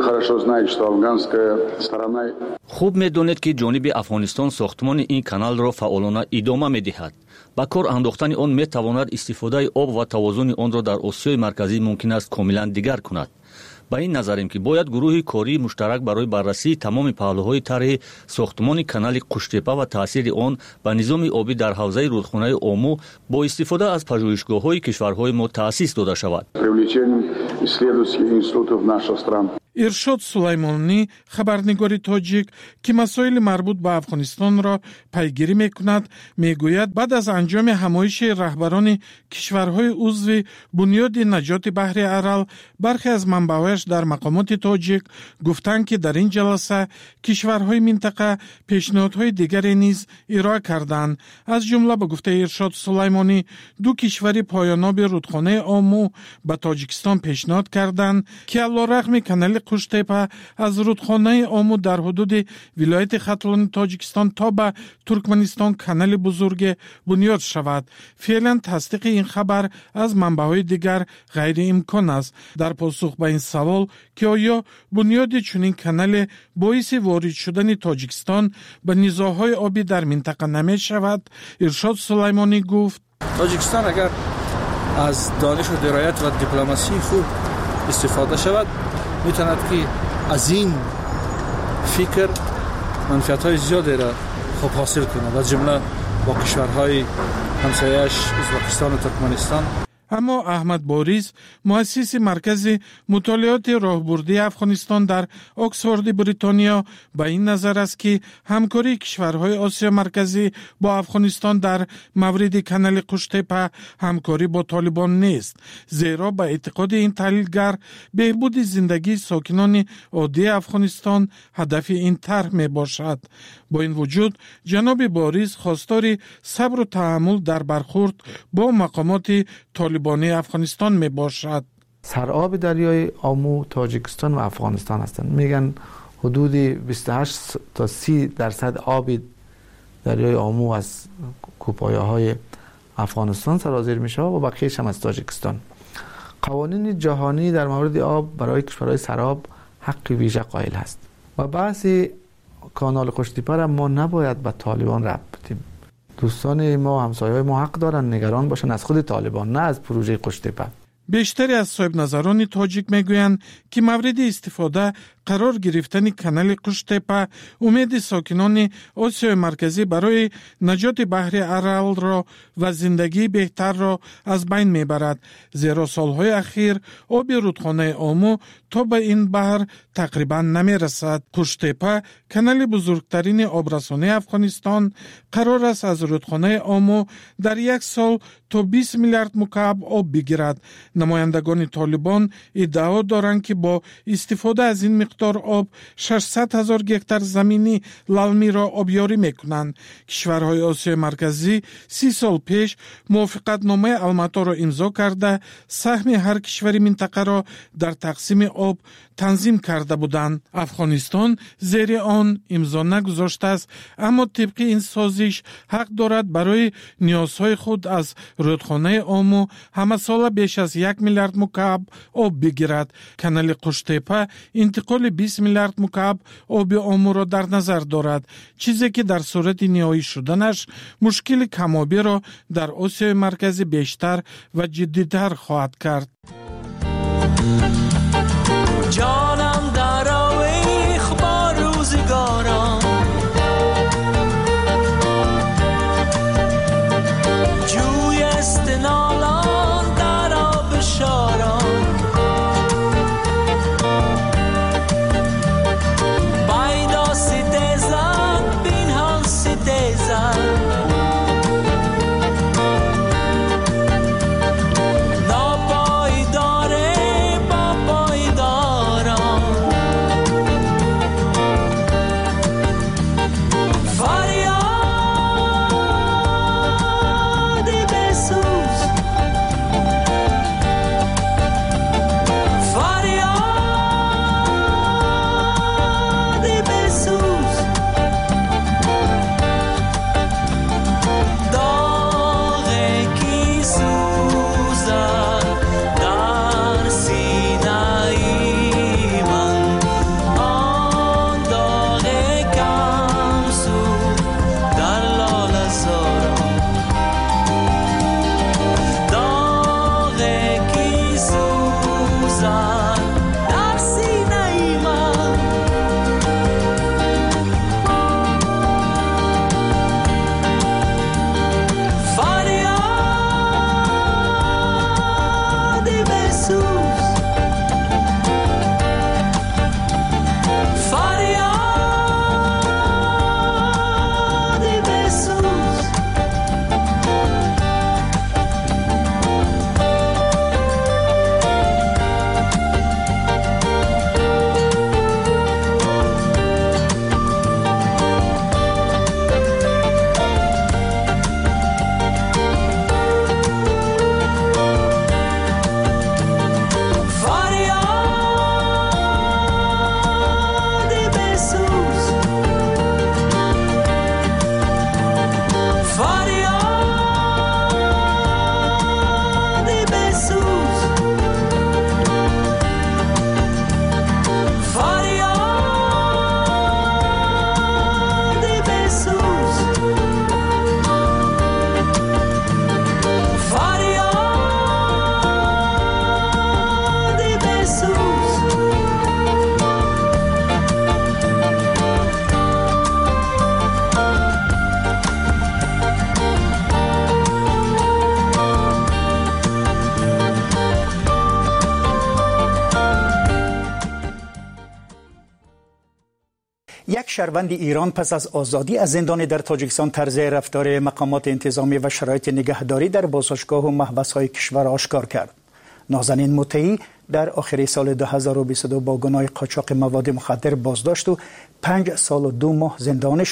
خوب می‌دانید که جانب افغانستان ساختمان این کانال را فعالانه ادامه می‌دهد. با کار انداختن آن می‌تواند استفاده آب و توازن آن را در آسیای مرکزی ممکن است کاملا دیگر کند. با این نظریم که باید گروه کاری مشترک برای بررسی تمام پهلوهای طرح ساختمان کانال قشتیپه و تاثیر آن به نظام آبی در حوزه رودخانه آمو با استفاده از پژوهشگاه‌های کشورهای ما تأسیس داده شود. ارشاد سلیمانی، خبرنگار تاجیک که مسائل مربوط به افغانستان را پیگیری می‌کند، می‌گوید بعد از انجام همایش رهبران کشورهای عضو بنیاد نجات بحر ارال، برخی از منبع‌هایش در مقامات تاجیک گفتند که در این جلسه کشورهای منطقه پیشنهادهای دیگری نیز ارائه کردند. از جمله به گفته ارشاد سلیمانی 2 کشور پایاناب رودخانه آمو به تاجیکستان پیشنهاد کردند که علیرغم کانال قشتیپه از رودخانه آمو در حدود ولایت ختلان تاجیکستان تا به ترکمنستان کانال بزرگ بنیاد شود. فعلا تصدیق این خبر از منبع‌های دیگر غیر امکان است. در پاسخ به این سوال که آیا بنیاد چنین کانال باعث وارد شدن تاجیکستان به نزاع‌های آبی در منطقه نمی شود، ارشاد سلیمانی گفت تاجیکستان اگر از دانش و درایت و دیپلماسی خوب استفاده شود میتواند که از این فکر منفعت‌های زیادی را خوب حاصل کند، از جمله با کشورهای همسایه‌اش ازبکستان و ترکمنستان. اما احمد باریز، مؤسس مرکز مطالعات راهبردی افغانستان در اکسفورد بریتانیا، با این نظر است که همکاری کشورهای آسیا مرکزی با افغانستان در مورد کانال قشتیپه همکاری با طالبان نیست، زیرا به اعتقاد این تحلیلگر بهبود زندگی ساکنان عادی افغانستان هدف این طرح می باشد. با این وجود جناب باریز خواستار صبر و تحمل در برخورد با مقامات طالبانی افغانستان می باشد. سرآب دریای آمو تاجیکستان و افغانستان هستند. میگن حدود 28 تا 30% آب دریای آمو از کوهپایه‌های افغانستان سرازیر میشه و بقیه‌اش هم از تاجیکستان. قوانین جهانی در مورد آب برای کشورهای سراب حق ویژه قائل هست و بحث کانال قشتیپه را ما نباید به طالبان ربط بدیم. دوستان ما، همسایه‌های ما حق دارن نگران باشن از خود طالبان، نه از پروژه قشتیپه. بیشتری از صاحب نظران تاجیک میگویند که مورد استفاده قرار گرفتن کانال قشتیپه امید ساکنان آسیای مرکزی برای نجات بحر ارال را و زندگی بهتر را از بین میبرد، زیرا سالهای اخیر آب رودخانه آمو تا به این بحر تقریبا نمیرسد. قشتیپه کانال بزرگترین آبرسانی افغانستان قرار است از رودخانه آمو در یک سال تا 20 میلیارد مکعب آب بگیرد. نمایندگان طالبان ادعا دارند که با استفاده از این مقدار آب 600,000 گکتار زمینی للمی را آبیاری میکنند. کشورهای آسیای مرکزی 30 سال پیش موافقتنامه الماتا را امضا کرده سهم هر کشوری منطقه را در تقسیم آب تنظیم کرده بودند. افغانستان زیر آن امضا نگذاشته است، اما طبق این سازش حق دارد برای نیازهای خود از رودخانه آمو همه سال بیش از 1 میلیارد مکعب آب بگیرد. کانال قشتیپه انتقال 20 میلیارد مکعب آب آمو را در نظر دارد، چیزی که در صورت نهایی شدنش مشکل کم‌آبی را در آسیای مرکزی بیشتر و جدی‌تر خواهد کرد. جانم در آویخ با روزگارم، جوی استنالان در آب شارم، بایدا ستیزن بینهان ستیزن، شهروند ایران پس از آزادی از زندان در تاجیکستان طرز رفتار مقامات انتظامی و شرایط نگهداری در بازداشتگاه و محبس‌های کشور آشکار کرد. نازنین مطیعی در آخر سال 2022 با گناه قاچاق مواد مخدر بازداشت و 5 سال و 2 ماه زندانی شد.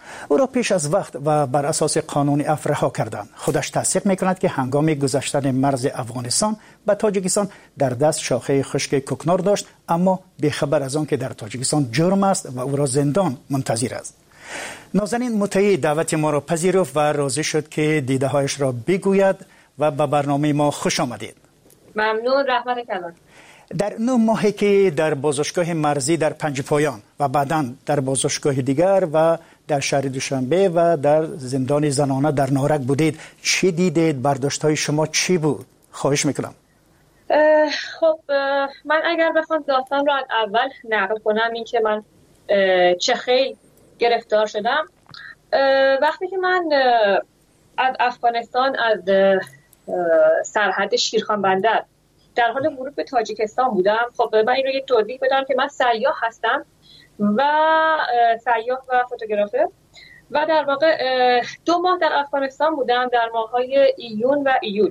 او را پیش از وقت و بر اساس قانون عفو رها کردند. خودش تصدیق میکند که هنگام گذشتن مرز افغانستان به تاجیکستان در دست شاخه خشک کوکنار داشت، اما بیخبر از آن که در تاجیکستان جرم است و او را زندان منتظر است. نازنین مطیع دعوت ما را پذیرفت و راضی شد که دیده هایش را بگوید و به برنامه ما خوش آمدید. ممنون. رحمت کلان. در 9 ماهی که در بازداشتگاه مرزی در پنجپایان و بعداً در بازداشتگاه دیگر و در شهر دوشنبه و در زندان زنانه در نارک بودید، چی دیدید؟ برداشت‌های شما چی بود؟ خواهش میکنم. خب من اگر بخوام داستان را از اول نقل کنم، این که من چه خیلی گرفتار شدم. وقتی که من از افغانستان از سرحد شیرخان بندر در حال ورود به تاجیکستان بودم، خب من این رو یک توضیح بدم که من سیاح هستم و سیاح و فوتوگرافر و در واقع 2 ماه در افغانستان بودم، در ماه‌های ایون و ایول.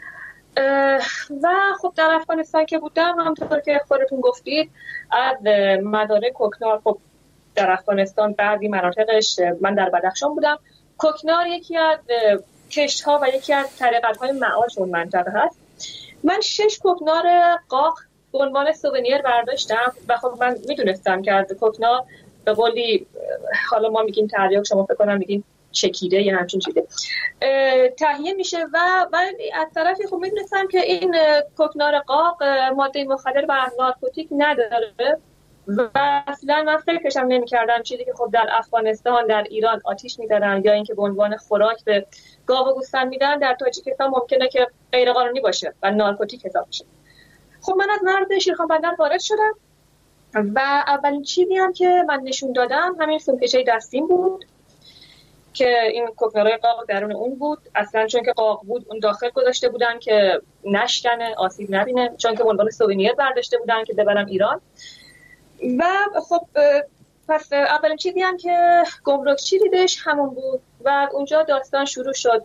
و خب در افغانستان که بودم، همونطور که خودتون گفتید، از مزارع کوکنار، خب در افغانستان بعضی مناطقش، من در بدخشان بودم، کوکنار یکی از کشت‌ها و یکی از طریقت‌های معاش اون منطقه هست. من 6 کوکنار قاق به عنوان سوونیر برداشتم و خب من میدونستم که از کوکنار به قولی، حالا ما میگیم تریاک، شما فکر کنم میگین چکیده یا همچین چیزی، تهیه میشه و ولی از طرفی خب میدونستم که این کوکنار قاق ماده مخدر و نارکوتیک نداره و اصلا من فکرشم نمی‌کردم چیزی که خب در افغانستان، در ایران آتیش می‌زدن یا اینکه به عنوان خوراک به گاو و گوسفند میدن، در تاجیکستان ممکنه که غیر قانونی باشه و نارکوتیک حساب بشه. خب من از مرز شیرخان بندر وارد شدم و اولین چیزی هم که من نشون دادم همین سومکشه دستیم بود که این کوکنارای قاق درون اون بود. اصلا چون که قاق بود اون داخل گذاشته بودن که نشکنه، آسیب نبینه، چون که به عنوان سوونیر برداشته بودن که ببرم ایران. و خب پس اولین چیزی هم که گمرکچی دیدش همون بود و اونجا داستان شروع شد.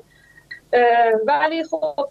ولی خب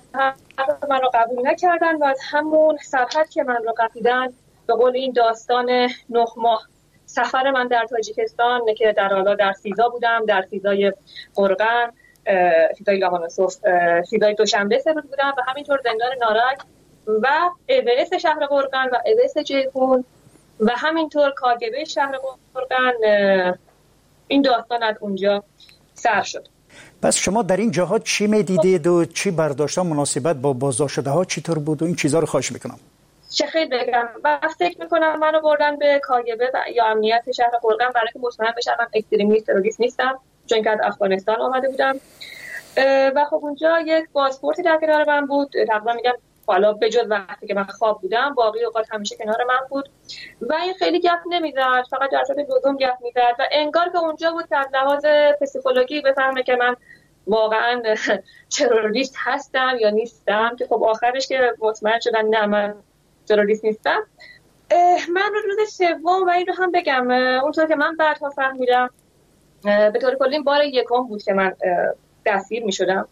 من رو قبول نکردن و از همون سرحد که من رو قپیدن، به قول این داستان 9 ماه سفر من در تاجیکستان که در حالا در سیزا بودم، در سیزای قرغن، سیزای لاهانوسوف، سیزای دوشنبه 3 روز بودم و همینطور زندان نارک و اویس شهر قرغن و اویس جیهون و همینطور کاگبه شهر قرغن. این داستان از اونجا سر شد. پس شما در این جاها چی میدیدید و چی برداشت‌ها مناسبت با بازداشت شده ها چطور بود و این چیزا رو خواهش میکنم. چه خیلی بگم و فکر میکنم منو بردن به کاگبه یا امنیت شهر قرغن برای که مطمئن بشم من اکستریمیست تروریست نیستم، چون که از افغانستان آمده بودم. و خب اونجا یک پاسپورتی در کنار من بود، تقریبا میگم حالا به جز وقتی که من خواب بودم باقی اوقات همیشه کنار من بود و این خیلی گپ نمیزد، فقط در صورت لزوم گپ میزد و انگار که اونجا بود که از لحاظ پسیکولوژی بفهمه که من واقعا تروریست هستم یا نیستم، که خب آخرش که مطمئن شدن نه من تروریست نیستم. من روز سوم و این رو هم بگم اونطور که من بعدها فهمیدم به طور کلی بار یکم بود که من دستگیر میشدم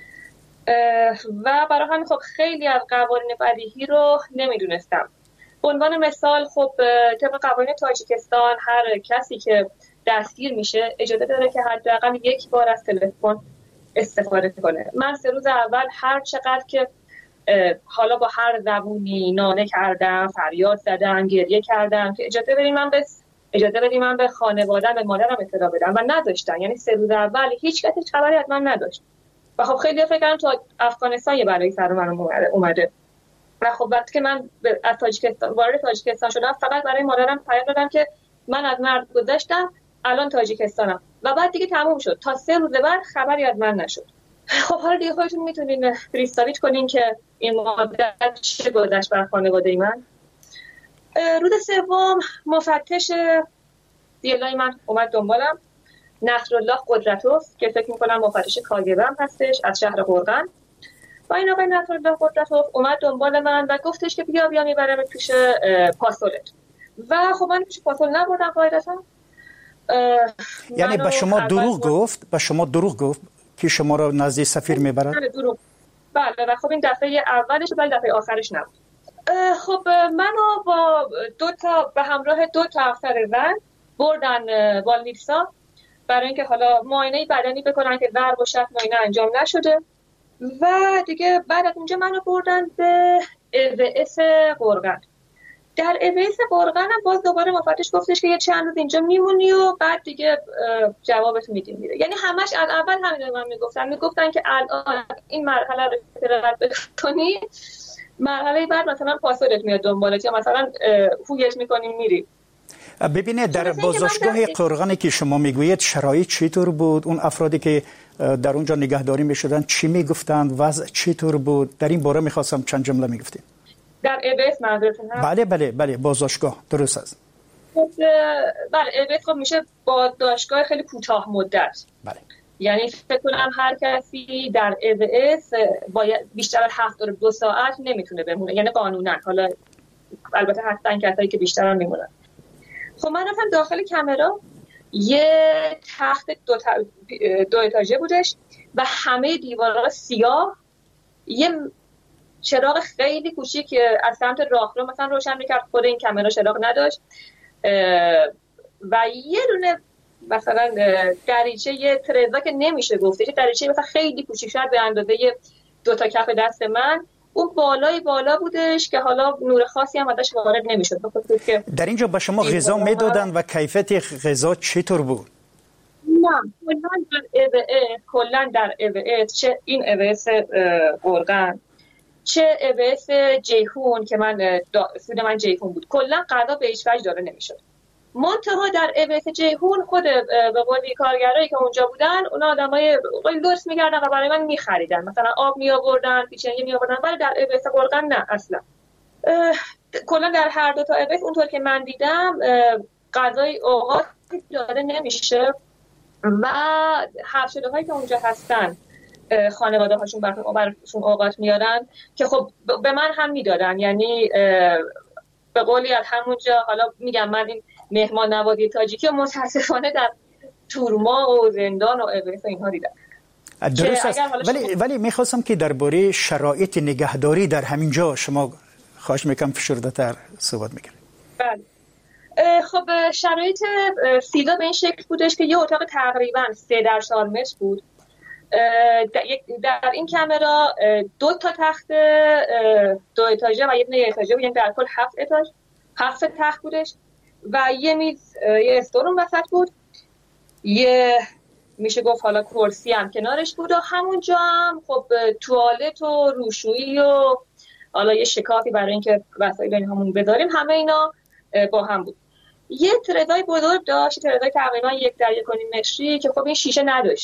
و برای همین خب خیلی از قوانین بدیهی رو نمیدونستم. به عنوان مثال خب طبق قوانین تاجیکستان هر کسی که دستگیر میشه اجازه داره که حداقل 1 بار از تلفن استفاده کنه. من 3 روز اول هر چقدر که حالا با هر زبونی ناله کردم، فریاد زدم، گریه کردم که اجازه بدیم من به خانواده‌ام، به مادرم اطلاع بدم و نذاشتن. یعنی 3 روز اول هیچ کسی خبری از من نداشت و خب خیلی فکر کردم تو افغانستان یه بلایی سر من اومده و خب وقتی که من از تاجیکستان وارد تاجیکستان شدم فقط برای مادرم پیام دادم که من از مرز گذشتم، الان تاجیکستانم و بعد دیگه تموم شد. تا 3 روز بعد خبری از من نشد. خب حالا دیگه خودتون میتونین پریستاویچ کنین که این مدت چه گذشت بر خانواده من. روز سوم مفتش دیلای من اومد دنبالم، نصرالله قدرتوف که فکر میکنم مفتش کاگبه هم هستش از شهر قرغن و این آقای نصرالله قدرتوف اومد دنبال من و گفتش که بیا میبرم پیش پاسولت و خب من پیش پاسول نبردم قاعدتا. یعنی به شما دروغ گفت که شما را نزد سفیر میبرد؟ بله و خب این دفعه اولش ولی دفعه آخرش نبود. خب منو با به همراه 2 افسر زن بردن والنیتسا برای اینکه حالا معاینه بدنی بکنن که ضرب و شتم معاینه انجام نشده و دیگه بعد از اونجا منو بردن به EVS قرغن. در EVS قرغن هم باز دوباره مفتش گفتش که یه چند روز اینجا میمونی و بعد دیگه جوابت میدیم میره. یعنی همش از اول همین من میگفتن که الان این مرحله رو رد بکنی، مرحله بعد مثلا پاسپورت میاد دنبالت یا مثلا هویت میکنیم میری. ببینید در بازداشتگاه قرغنی که شما میگویید شرایط چطور بود؟ اون افرادی که در اونجا نگهداری میشدن چی میگفتند؟ وضع چطور بود؟ در این باره میخواستم چند جمله میگفتید. در EVS منظورتون هست؟ بله بازداشتگاه درست است. بله EVS خب میشه بازداشتگاه خیلی کوتاه مدت. بله. یعنی فکر کنم هر کسی در EVS باید بیشتر از 72 ساعت نمیتونه بمونه، یعنی قانونا. حالا البته هستن کسایی که بیشتر هم میمونن. خب من رفتم داخل کامرا، یه تخت دو اتاژه بودش و همه دیوارها سیاه، یه چراغ خیلی کوچیک که از سمت راهرو مثلا روشن میکرد، خود این کامرا چراغ نداشت و یه دونه مثلا دریچه، یه ترزا که نمیشه گفتش، دریچه مثلا خیلی کوچیک شد به اندازه 2 تا کف دست من، اون بالا بودش که حالا نور خاصی هم ازش وارد نمیشد. در اینجا به شما غذا میدادن و کیفیت غذا چطور بود؟ نه کلا در EVS چه این EVS قرغن چه EVS جیهون که من سود من جیهون بود، کلا غذا به هیچ وجه داده نمیشد. منتها در EVS جیهون خود به قولی کارگرایی که اونجا بودن، اونا آدمای خیلی درست می‌کردن و برای من می‌خریدن، مثلا آب می‌آوردن، پیچنگی می‌آوردن، ولی در EVS قرغن نه اصلا. کلا در هر دو تا EVS اونطور که من دیدم غذای اوقات داده نمیشه و حبس شده‌هایی که اونجا هستن خانواده‌هاشون براشون اوقات میارن که خب به من هم میدادن. یعنی به قولی از همونجا، حالا میگم من این مهمان نوازی تاجیکی و متاسفانه در تورما و زندان و EVS اینها دیدم. درست است. ولی میخواستم که درباره شرایط نگهداری در همین جا شما خواهش میکنم فشرده‌تر صحبت میکنید. بله. خب شرایط سیدا به این شکل بودش که یه اتاق تقریبا 3 در 4 متر بود. در این کامرا 2 تا تخت 2 اتاژه و یه اتاژه بود، یعنی در کل 7 تخت بودش و یه میز، یه استورون وسط بود، یه میشه گفت حالا کرسی هم کنارش بود و همونجا هم خب توالت و روشویی و حالا یه شکافی برای اینکه وسایل اینهامون بذاریم، همه اینا با هم بود. یه ترزای بزرگ داشت، ترزای تقریبا 1 در 1.5 متری که خب این شیشه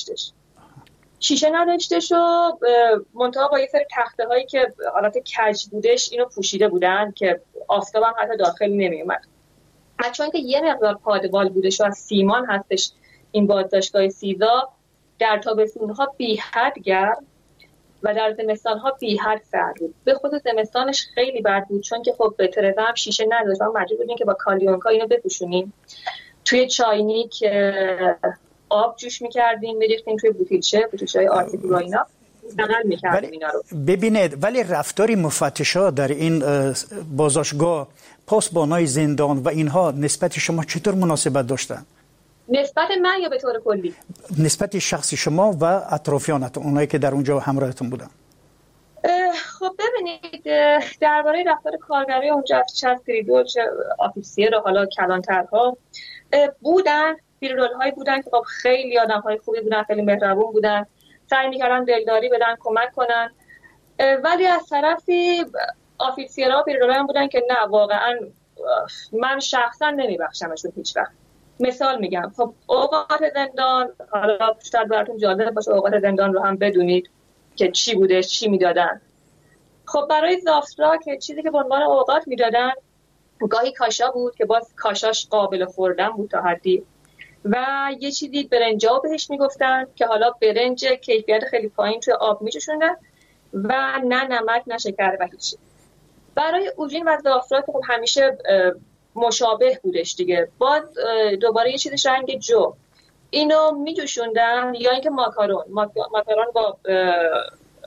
نداشتش و منتها با یه سری تخته هایی که حالت کج بودش اینو پوشیده بودن که آفتاب هم حتی داخل نمی اومد. چون که یه مقدار پادوال بودش و از سیمان هستش این بازداشتگاه سیدا، در تابستون ها بی حد گرم و در زمستان ها بی حد سرد بود. به خود زمستانش خیلی بد بود چون که خب به ترزا هم شیشه نداشت و مجبور بودیم که با کالیونکا اینو بپوشونیم. توی چاینیک آب جوش می‌کردیم، می‌ریختیم توی بوتیلچه‌های آرتیک و اینا نقل می‌کردیم اینا رو. ببینید ولی رفتار مفتشا در این بازداشتگاه، پاسبانای زندان و اینها نسبت شما چطور مناسبت داشتن؟ نسبت من یا به طور کلی؟ نسبت شخصی شما و اطرافیانتون، اونایی که در اونجا همراهتون بودن. خب ببینید درباره رفتار کارگرای اونجا، چه پریدول چه آفیسیر و حالا کلانترها بودن، پیرول‌هایی بودن که خب خیلی آدم‌های خوبی بودن، خیلی مهربون بودن، سعی می‌کردن دلداری بدن، کمک کنن. ولی از طرفی آفیسرها و پیرول‌ها بودن که نه واقعا من شخصا نمیبخشمشون هیچ وقت. مثال میگم، خب اوقات زندان، حالا شاید براتون جالب باشه اوقات زندان رو هم بدونید که چی بوده، چی میدادن. خب برای زافترا که چیزی که به عنوان اوقات میدادن گاهی کاشا بود که باز کاشاش قابل خوردن بود تا حدی، و یه چیزی برنجا بهش میگفتن که حالا برنج کیفیت خیلی پایین توی آب میچشوندن و نه نمک نه شکر و هیچ. برای اوژین و زافترا که خب همیشه مشابه بودش دیگه، باز دوباره یه چیزش رنگ جو اینو میجوشوندن، یا اینکه ماکارون با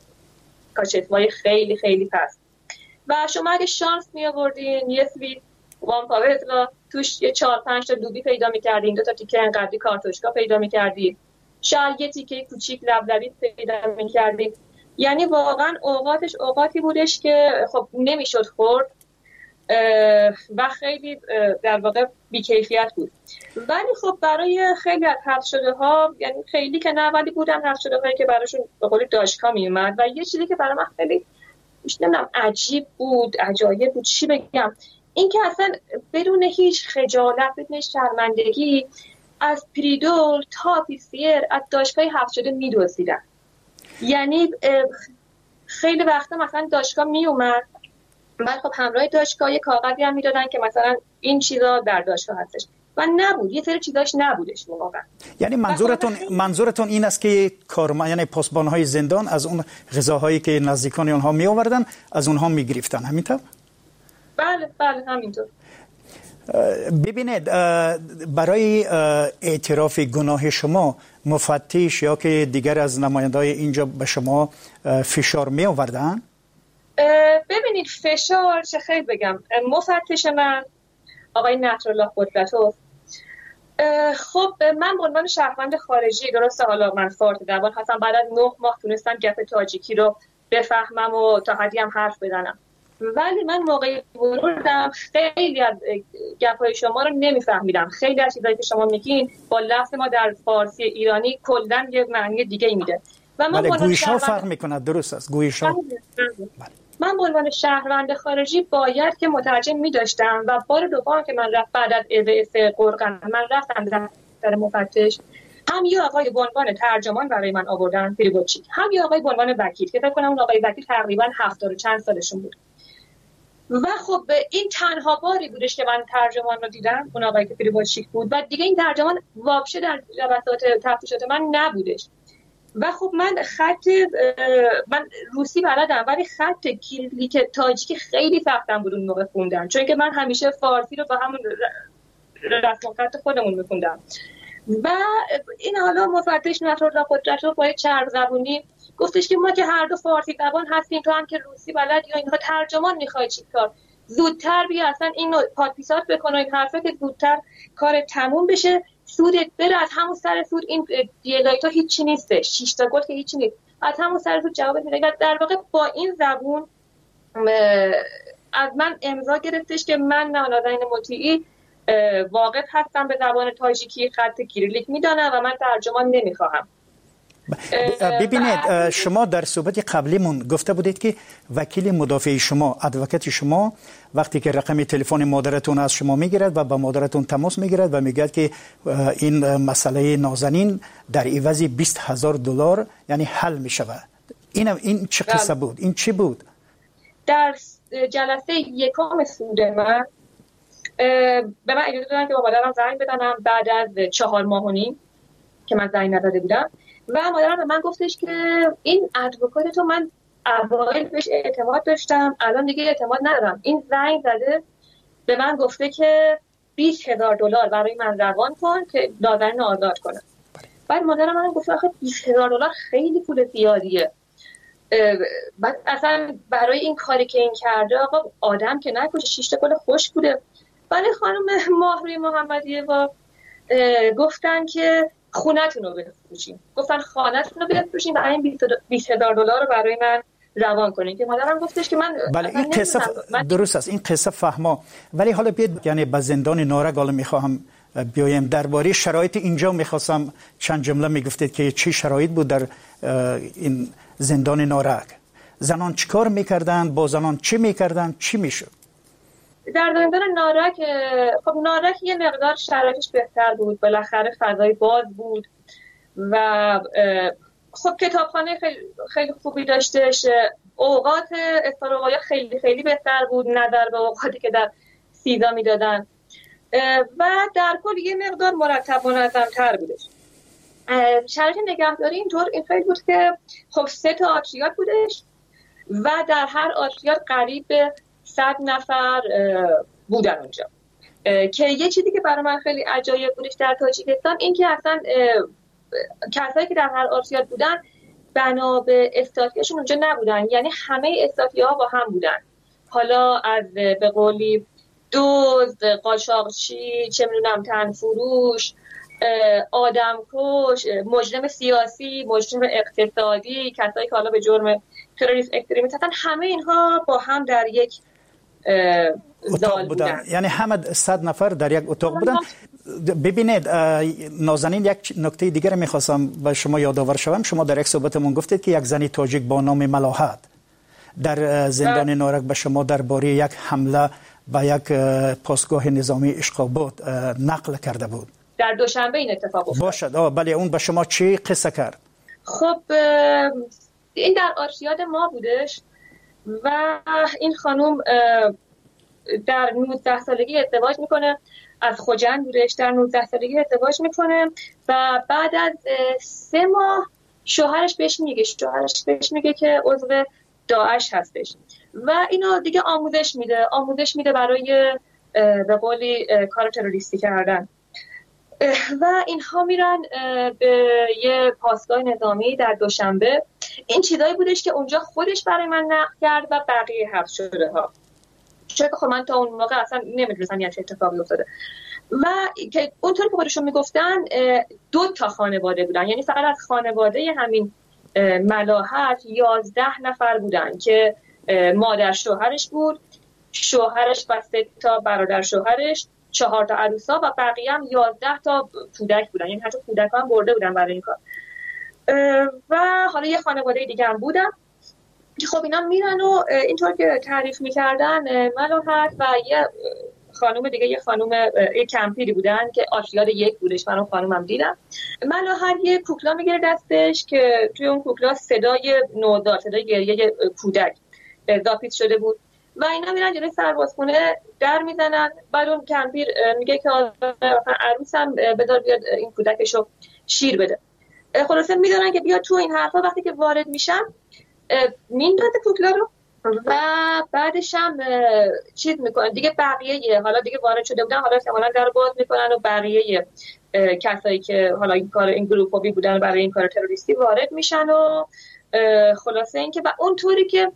کاچتوای خیلی خیلی پست. و شما اگه شانس می آوردین یه سری وان پاور اطلاع توش یه 4-5 تا دوبی پیدا می‌کردیم، 2 تا تیکه انقدری کارتوشکا پیدا می‌کردیم، شاید یه تیکه کوچیک لبلبی پیدا می‌کردیم. یعنی واقعا اوقاتی بودش که خب نمیشد خورد و خیلی در واقع بی‌کیفیت بود. ولی خب برای خیلی از حذف شده ها، یعنی خیلی که نه ولی بودن حذف شده هایی که براشون به قول داشکا میومد. و یه چیزی که برای من خیلی نمیدونم عجیب بود، عجایب بود، چی بگم، این که اصلا بدون هیچ خجالت، بدون هیچ شرمندگی از پریدول تا پیسیر از داشکای حذف شده میدوزیدن. یعنی خیلی وقتا مثلا داشکا میومد، بعد خب همراه داشکا یه کاغذی هم میدادن که مثلا این چیزا در داشکا هستش و نبود، یه سری چیزاش نبودش واقعا. یعنی منظورتون این است که یعنی پاسبان‌های زندان از اون غذاهایی که نزدیکان اونها می آوردن از اونها می گرفتن، همینطور؟ بله همینطور. ببینید برای اعتراف گناه شما مفتش یا که دیگر از نماینده‌های اینجا به شما فشار می آوردن؟ ببینید فشار چه خیلی بگم، مفتش من آقای نصرالله قدرتوف، خب من به عنوان شهروند خارجی، درسته حالا من فارسی زبان هستم، بعد از 9 ماه تونستم گپ تاجیکی رو بفهمم و تا حدی هم حرف بزنم، ولی من موقعی ورودم خیلی از گپ‌های شما رو نمیفهمیدم. خیلی از چیزایی که شما میگین با لفظ ما در فارسی ایرانی کلاً یه معنی دیگه ای میده و من گویش‌ها فرق میکنه. درست است گویش‌ها. من به عنوان شهروند خارجی باید که مترجم می‌داشتم و بار دوم که من بعد از اذاعه قرقن من رفتم در مفتش، هم یه آقای به عنوان ترجمان برای من آوردن پریبوچیک، هم یه آقای به عنوان وکیل که فکر کنم اون آقای وکیل تقریبا 70 و چند سالشون بود. و خب این تنها باری بودش که من ترجمان رو دیدم، اون آقایی که پریبوچیک بود و دیگه این ترجمان واپشه در جلسات تفتیشات من نبودش. و خب من روسی بلدم ولی خط کیریلیک تاجیک خیلی سختم بود اون موقع خوندن، چون که من همیشه فارسی رو با همون رسم خط خودمون میخوندم. و این حالا مفتش نصرالله قدرتوف با چرب زبونی گفتش که ما که هر دو فارسی زبان هستیم، تو هم که روسی بلد یا اینها ترجمان میخوای چیکار، زودتر بیا اصلا اینو پادپیسات بکن و این حرفه که زودتر کار تموم بشه، سودت بره از همون سر سود، این دیلایتا هیچی نیسته، 6 تا گل که هیچی نیست، از همون سر سود جواب میده. در واقع با این زبون از من امضا گرفتش که من نازنین مطیعی واقف هستم به زبان تاجیکی، خط کیریلیک میدانم و من ترجمان نمیخواهم. ببینید شما در صحبت قبلیمون گفته بودید که وکیل مدافع شما، ادوکات شما، وقتی که رقم تلفن مادرتون از شما میگیرد و با مادرتون تماس میگیرد و میگه که این مسئله نازنین در عوض $20,000 یعنی حل میشود، این چه قصه بود؟ این چی بود؟ در جلسه یکم سود من به من اجازه دادن که با مادرم زنگ بزنم بعد از 4 ماه و نیم که من زنگ نداده بودم و مادرم به من گفتش که این ادوکات تو من اوایل بهش اعتماد داشتم، الان دیگه اعتماد ندارم، این زنگ زده به من گفته که $20,000 برای من روان کن که نازنین آزاد کنم. بعد مادرم من گفت آخه $20,000 خیلی پول زیادیه، بعد اصلا برای این کاری که این کرده آقا آدم که نکشه، 6 تا گل خوش بوده. ولی خانم ماهروی محمدیه با گفتن که خونتون رو بفروشین، گفتن خانتون رو بفروشین و این $20,000 رو برای من روان کنین که مادرم گفتش که من بله این قصه درست است، این قصه فهما. ولی حالا بیاد یعنی به زندان نارک حالا میخواهم بیایم درباره شرایط اینجا میخواستم چند جمله میگفتید که چی شرایط بود در این زندان نارک، زنان چیکار میکردن، با زنان چی میکردن، چی میشد در زندان نارک؟ خب نارک یه مقدار شرایطش بهتر بود، بالاخره فضای باز بود و خب کتابخانه خیلی خوبی داشتش، اوقات افطار و غیا خیلی خیلی بهتر بود نظر به اوقاتی که در سیدا میدادن و در کل یه مقدار مرتب و منظم‌تر بودش. شرایط نگهداری این خیلی بود که خب 3 تا آتشیات بودش و در هر آتشیات قریب به 100 نفر بودن اونجا. که یه چیزی که برای من خیلی عجایب بودش در تاجیکستان این که اصلا کسایی که در هر آتشیات بودن بنا به استاتیاشون اونجا نبودن، یعنی همه استاتیاها با هم بودن. حالا از به قولی دزد، قاچاقچی، چه میدونم تنفروش، آدمکش، مجرم سیاسی، مجرم اقتصادی، کسایی که حالا به جرم تروریسم اکستریمیست هستن، همه اینها با هم در یک اتاق بودن. یعنی همه 100 نفر در یک اتاق بودن. ببینید نازنین، یک نکته دیگر میخواستم به شما یادآور شوم. شما در یک صحبتمون گفتید که یک زنی تاجیک با نام ملاحت در زندان نارک به شما درباره یک حمله به یک پاسگاه نظامی اشقاباد نقل کرده بود. در دوشنبه این اتفاق افتاد. باشد. بله، اون به شما چی قصه کرد؟ خب این در آرشیاد ما بودش و این خانم در 19 سالگی ازدواج میکنه، از خوجند بودش، در 19 سالگی ازدواج میکنه و بعد از 3 ماه شوهرش بهش میگه که عضو داعش هستش و اینو دیگه آموزش میده برای به قولی کار تروریستی کردن و اینها میرن به یه پاسگاه نظامی در دوشنبه. این چیزایی بودش که اونجا خودش برای من نقل کرد و بقیه حبس شده ها، چون خب من تا اون موقع اصلا نمیدونستم یه چه اتفاقی افتاده و که اونطوری که خودشون میگفتن 2 تا خانواده بودن، یعنی فقط از خانواده همین ملاحت 11 نفر بودن که مادر شوهرش بود، شوهرش و 3 تا برادر شوهرش، 4 تا عروسا و بقیه هم 11 تا کودک بودن، یعنی حتی کودک هم برده بودن برای این کار. و حالا یه خانواده دیگه هم بودن که خب اینا میرن و اینطور که تعریف میکردن ملاحت و یه خانم دیگه، یه خانم کمپیری بودن که آشیاد 1 بودش، من اون خانومم دیدم. ملاحت یه کوکلا میگیره دستش که توی اون کوکلا صدای نوزاد، صدای گریه کودک داپیت شده بود و اینا میرن جلوی سربازخونه در میزنن. بعد اون کمپیر میگه که عروسم بذار بیاد این کودکشو شیر بده. خلاصه میدونن که بیاد تو این حرفا. وقتی که وارد میشن میندازه کوکلا رو و بعدش هم چیز میکنن دیگه. بقیه حالا دیگه وارد شده بودن، حالا احتمالاً در باز میکنن و بقیه کسایی که حالا این کار این گروهی بودن برای این کار تروریستی وارد میشن و خلاصه این که و اونطوری که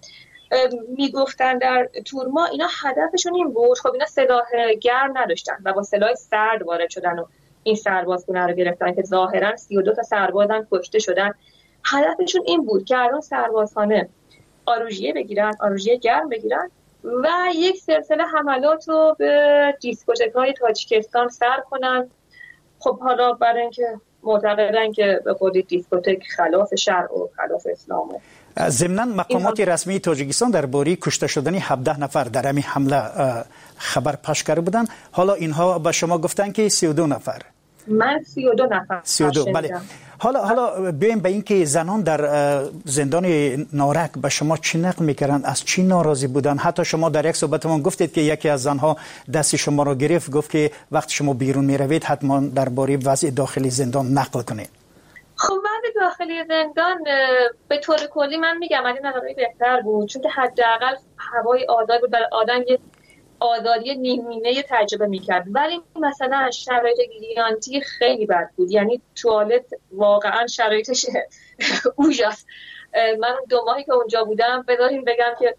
میگفتن در تورما اینا هدفشون این بود. خب اینا سلاح گرم نداشتن و با سلاح سرد وارد شدن و این سربازخونه رو گرفتن که ظاهرا 32 تا سربازن کشته شدن. هدفشون این بود که الان سربازخانه آروژیه بگیرن، آروژیه گرم بگیرن و یک سلسله حملات رو به دیسکوتک‌های تاجیکستان سر کنن. خب حالا برای اینکه معتقدن که به خود دیسکوتک خلاف شرع و خلاف اسلام. ضمناً مقامات رسمی تاجیکستان درباره کشته شدن 17 نفر در همین حمله خبر پخش کرده بودن. حالا اینها به شما گفتن که 32 نفر. من 32 نفر. 32 بله. حالا بیایم به این که زنان در زندان نارک به شما چی نقل میکردن، از چی ناراضی بودن؟ حتی شما در یک صحبتمون گفتید که یکی از زنها دست شما رو گرفت، گفت که وقتی شما بیرون میروید حتما درباره وضع داخلی زندان نقل کنید. خب وضع داخلی زندان به طور کلی من میگم از این نظر بهتر بود، چون که حداقل هوای آزاد بود، برای آدم یه آزادی نیمه تجربه میکرد. ولی مثلا شرایط گیلانتی خیلی بد بود، یعنی توالت واقعا شرایطش اوجاست. من 2 ماهی که اونجا بودم بذاریم بگم که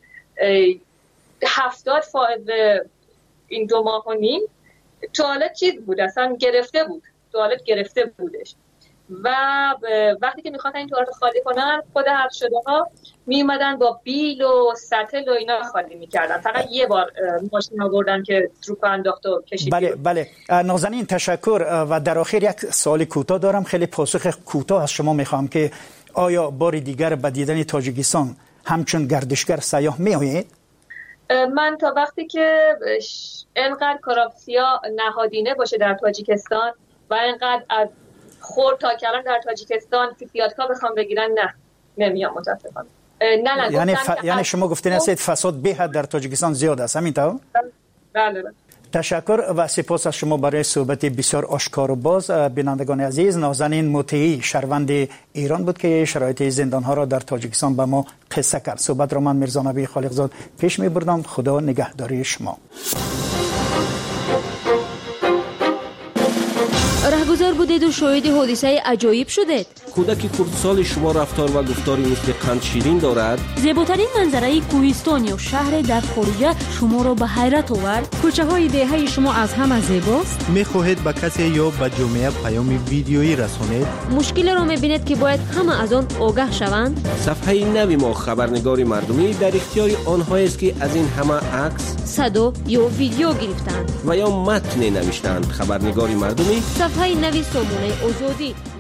70% این 2 ماه و نیم توالت چیز بود، اصلا گرفته بود، توالت گرفته بودش و وقتی که میخواستن این توالت خالی کنن خود حبس شده ها میومدن با بیل و سطل و اینا خالی میکردن. فقط یه بار ماشین آوردن که تروپ انداخت و کشید. بله نازنین تشکر. و در آخر یک سوال کوتاه دارم، خیلی پاسخ کوتاه از شما میخوام که آیا بار دیگر به دیدن تاجیکستان همچون گردشگر سیاح میآیید؟ من تا وقتی که اینقدر کراپسیا نهادینه باشه در تاجیکستان و اینقدر از خورد تا کلان در تاجیکستان فیزیاتکا بخوام بگیرن نمیام متاسفانه. یعنی شما گفتین هستید فساد به حد در تاجیکستان زیاد است، همینطور؟ بله. تشکر و سپاس از شما برای صحبت بسیار آشکار و باز. بینندگان عزیز، نازنین مطیعی شهروند ایران بود که شرایط زندان‌ها را در تاجیکستان به ما قصه کرد. صحبت را من میرزا نبی خالقزاد پیش می‌بردم. خدا نگهداری شما. گذار بودید و شاهد حادثه عجایب شدید. کودک خردسال شما رفتار و گفتاری مثل قند شیرین دارد. زیباترین منظره کوهستان یا شهر در خارج شما را به حیرت آورد. کوچه های دهه شما از همه زیباست. میخواهید به کسی یا به جامعه پیام ویدیویی رسانید؟ مشکل را میبینید که باید همه از آن آگاه شوند. صفحه نوی ما خبرنگار مردمی در اختیار آنهایی است که از این همه عکس، صدا یا ویدیو گرفتند و یا متن نوشتند. خبرنگار مردمی، صفحه نوی سامانه آزادی.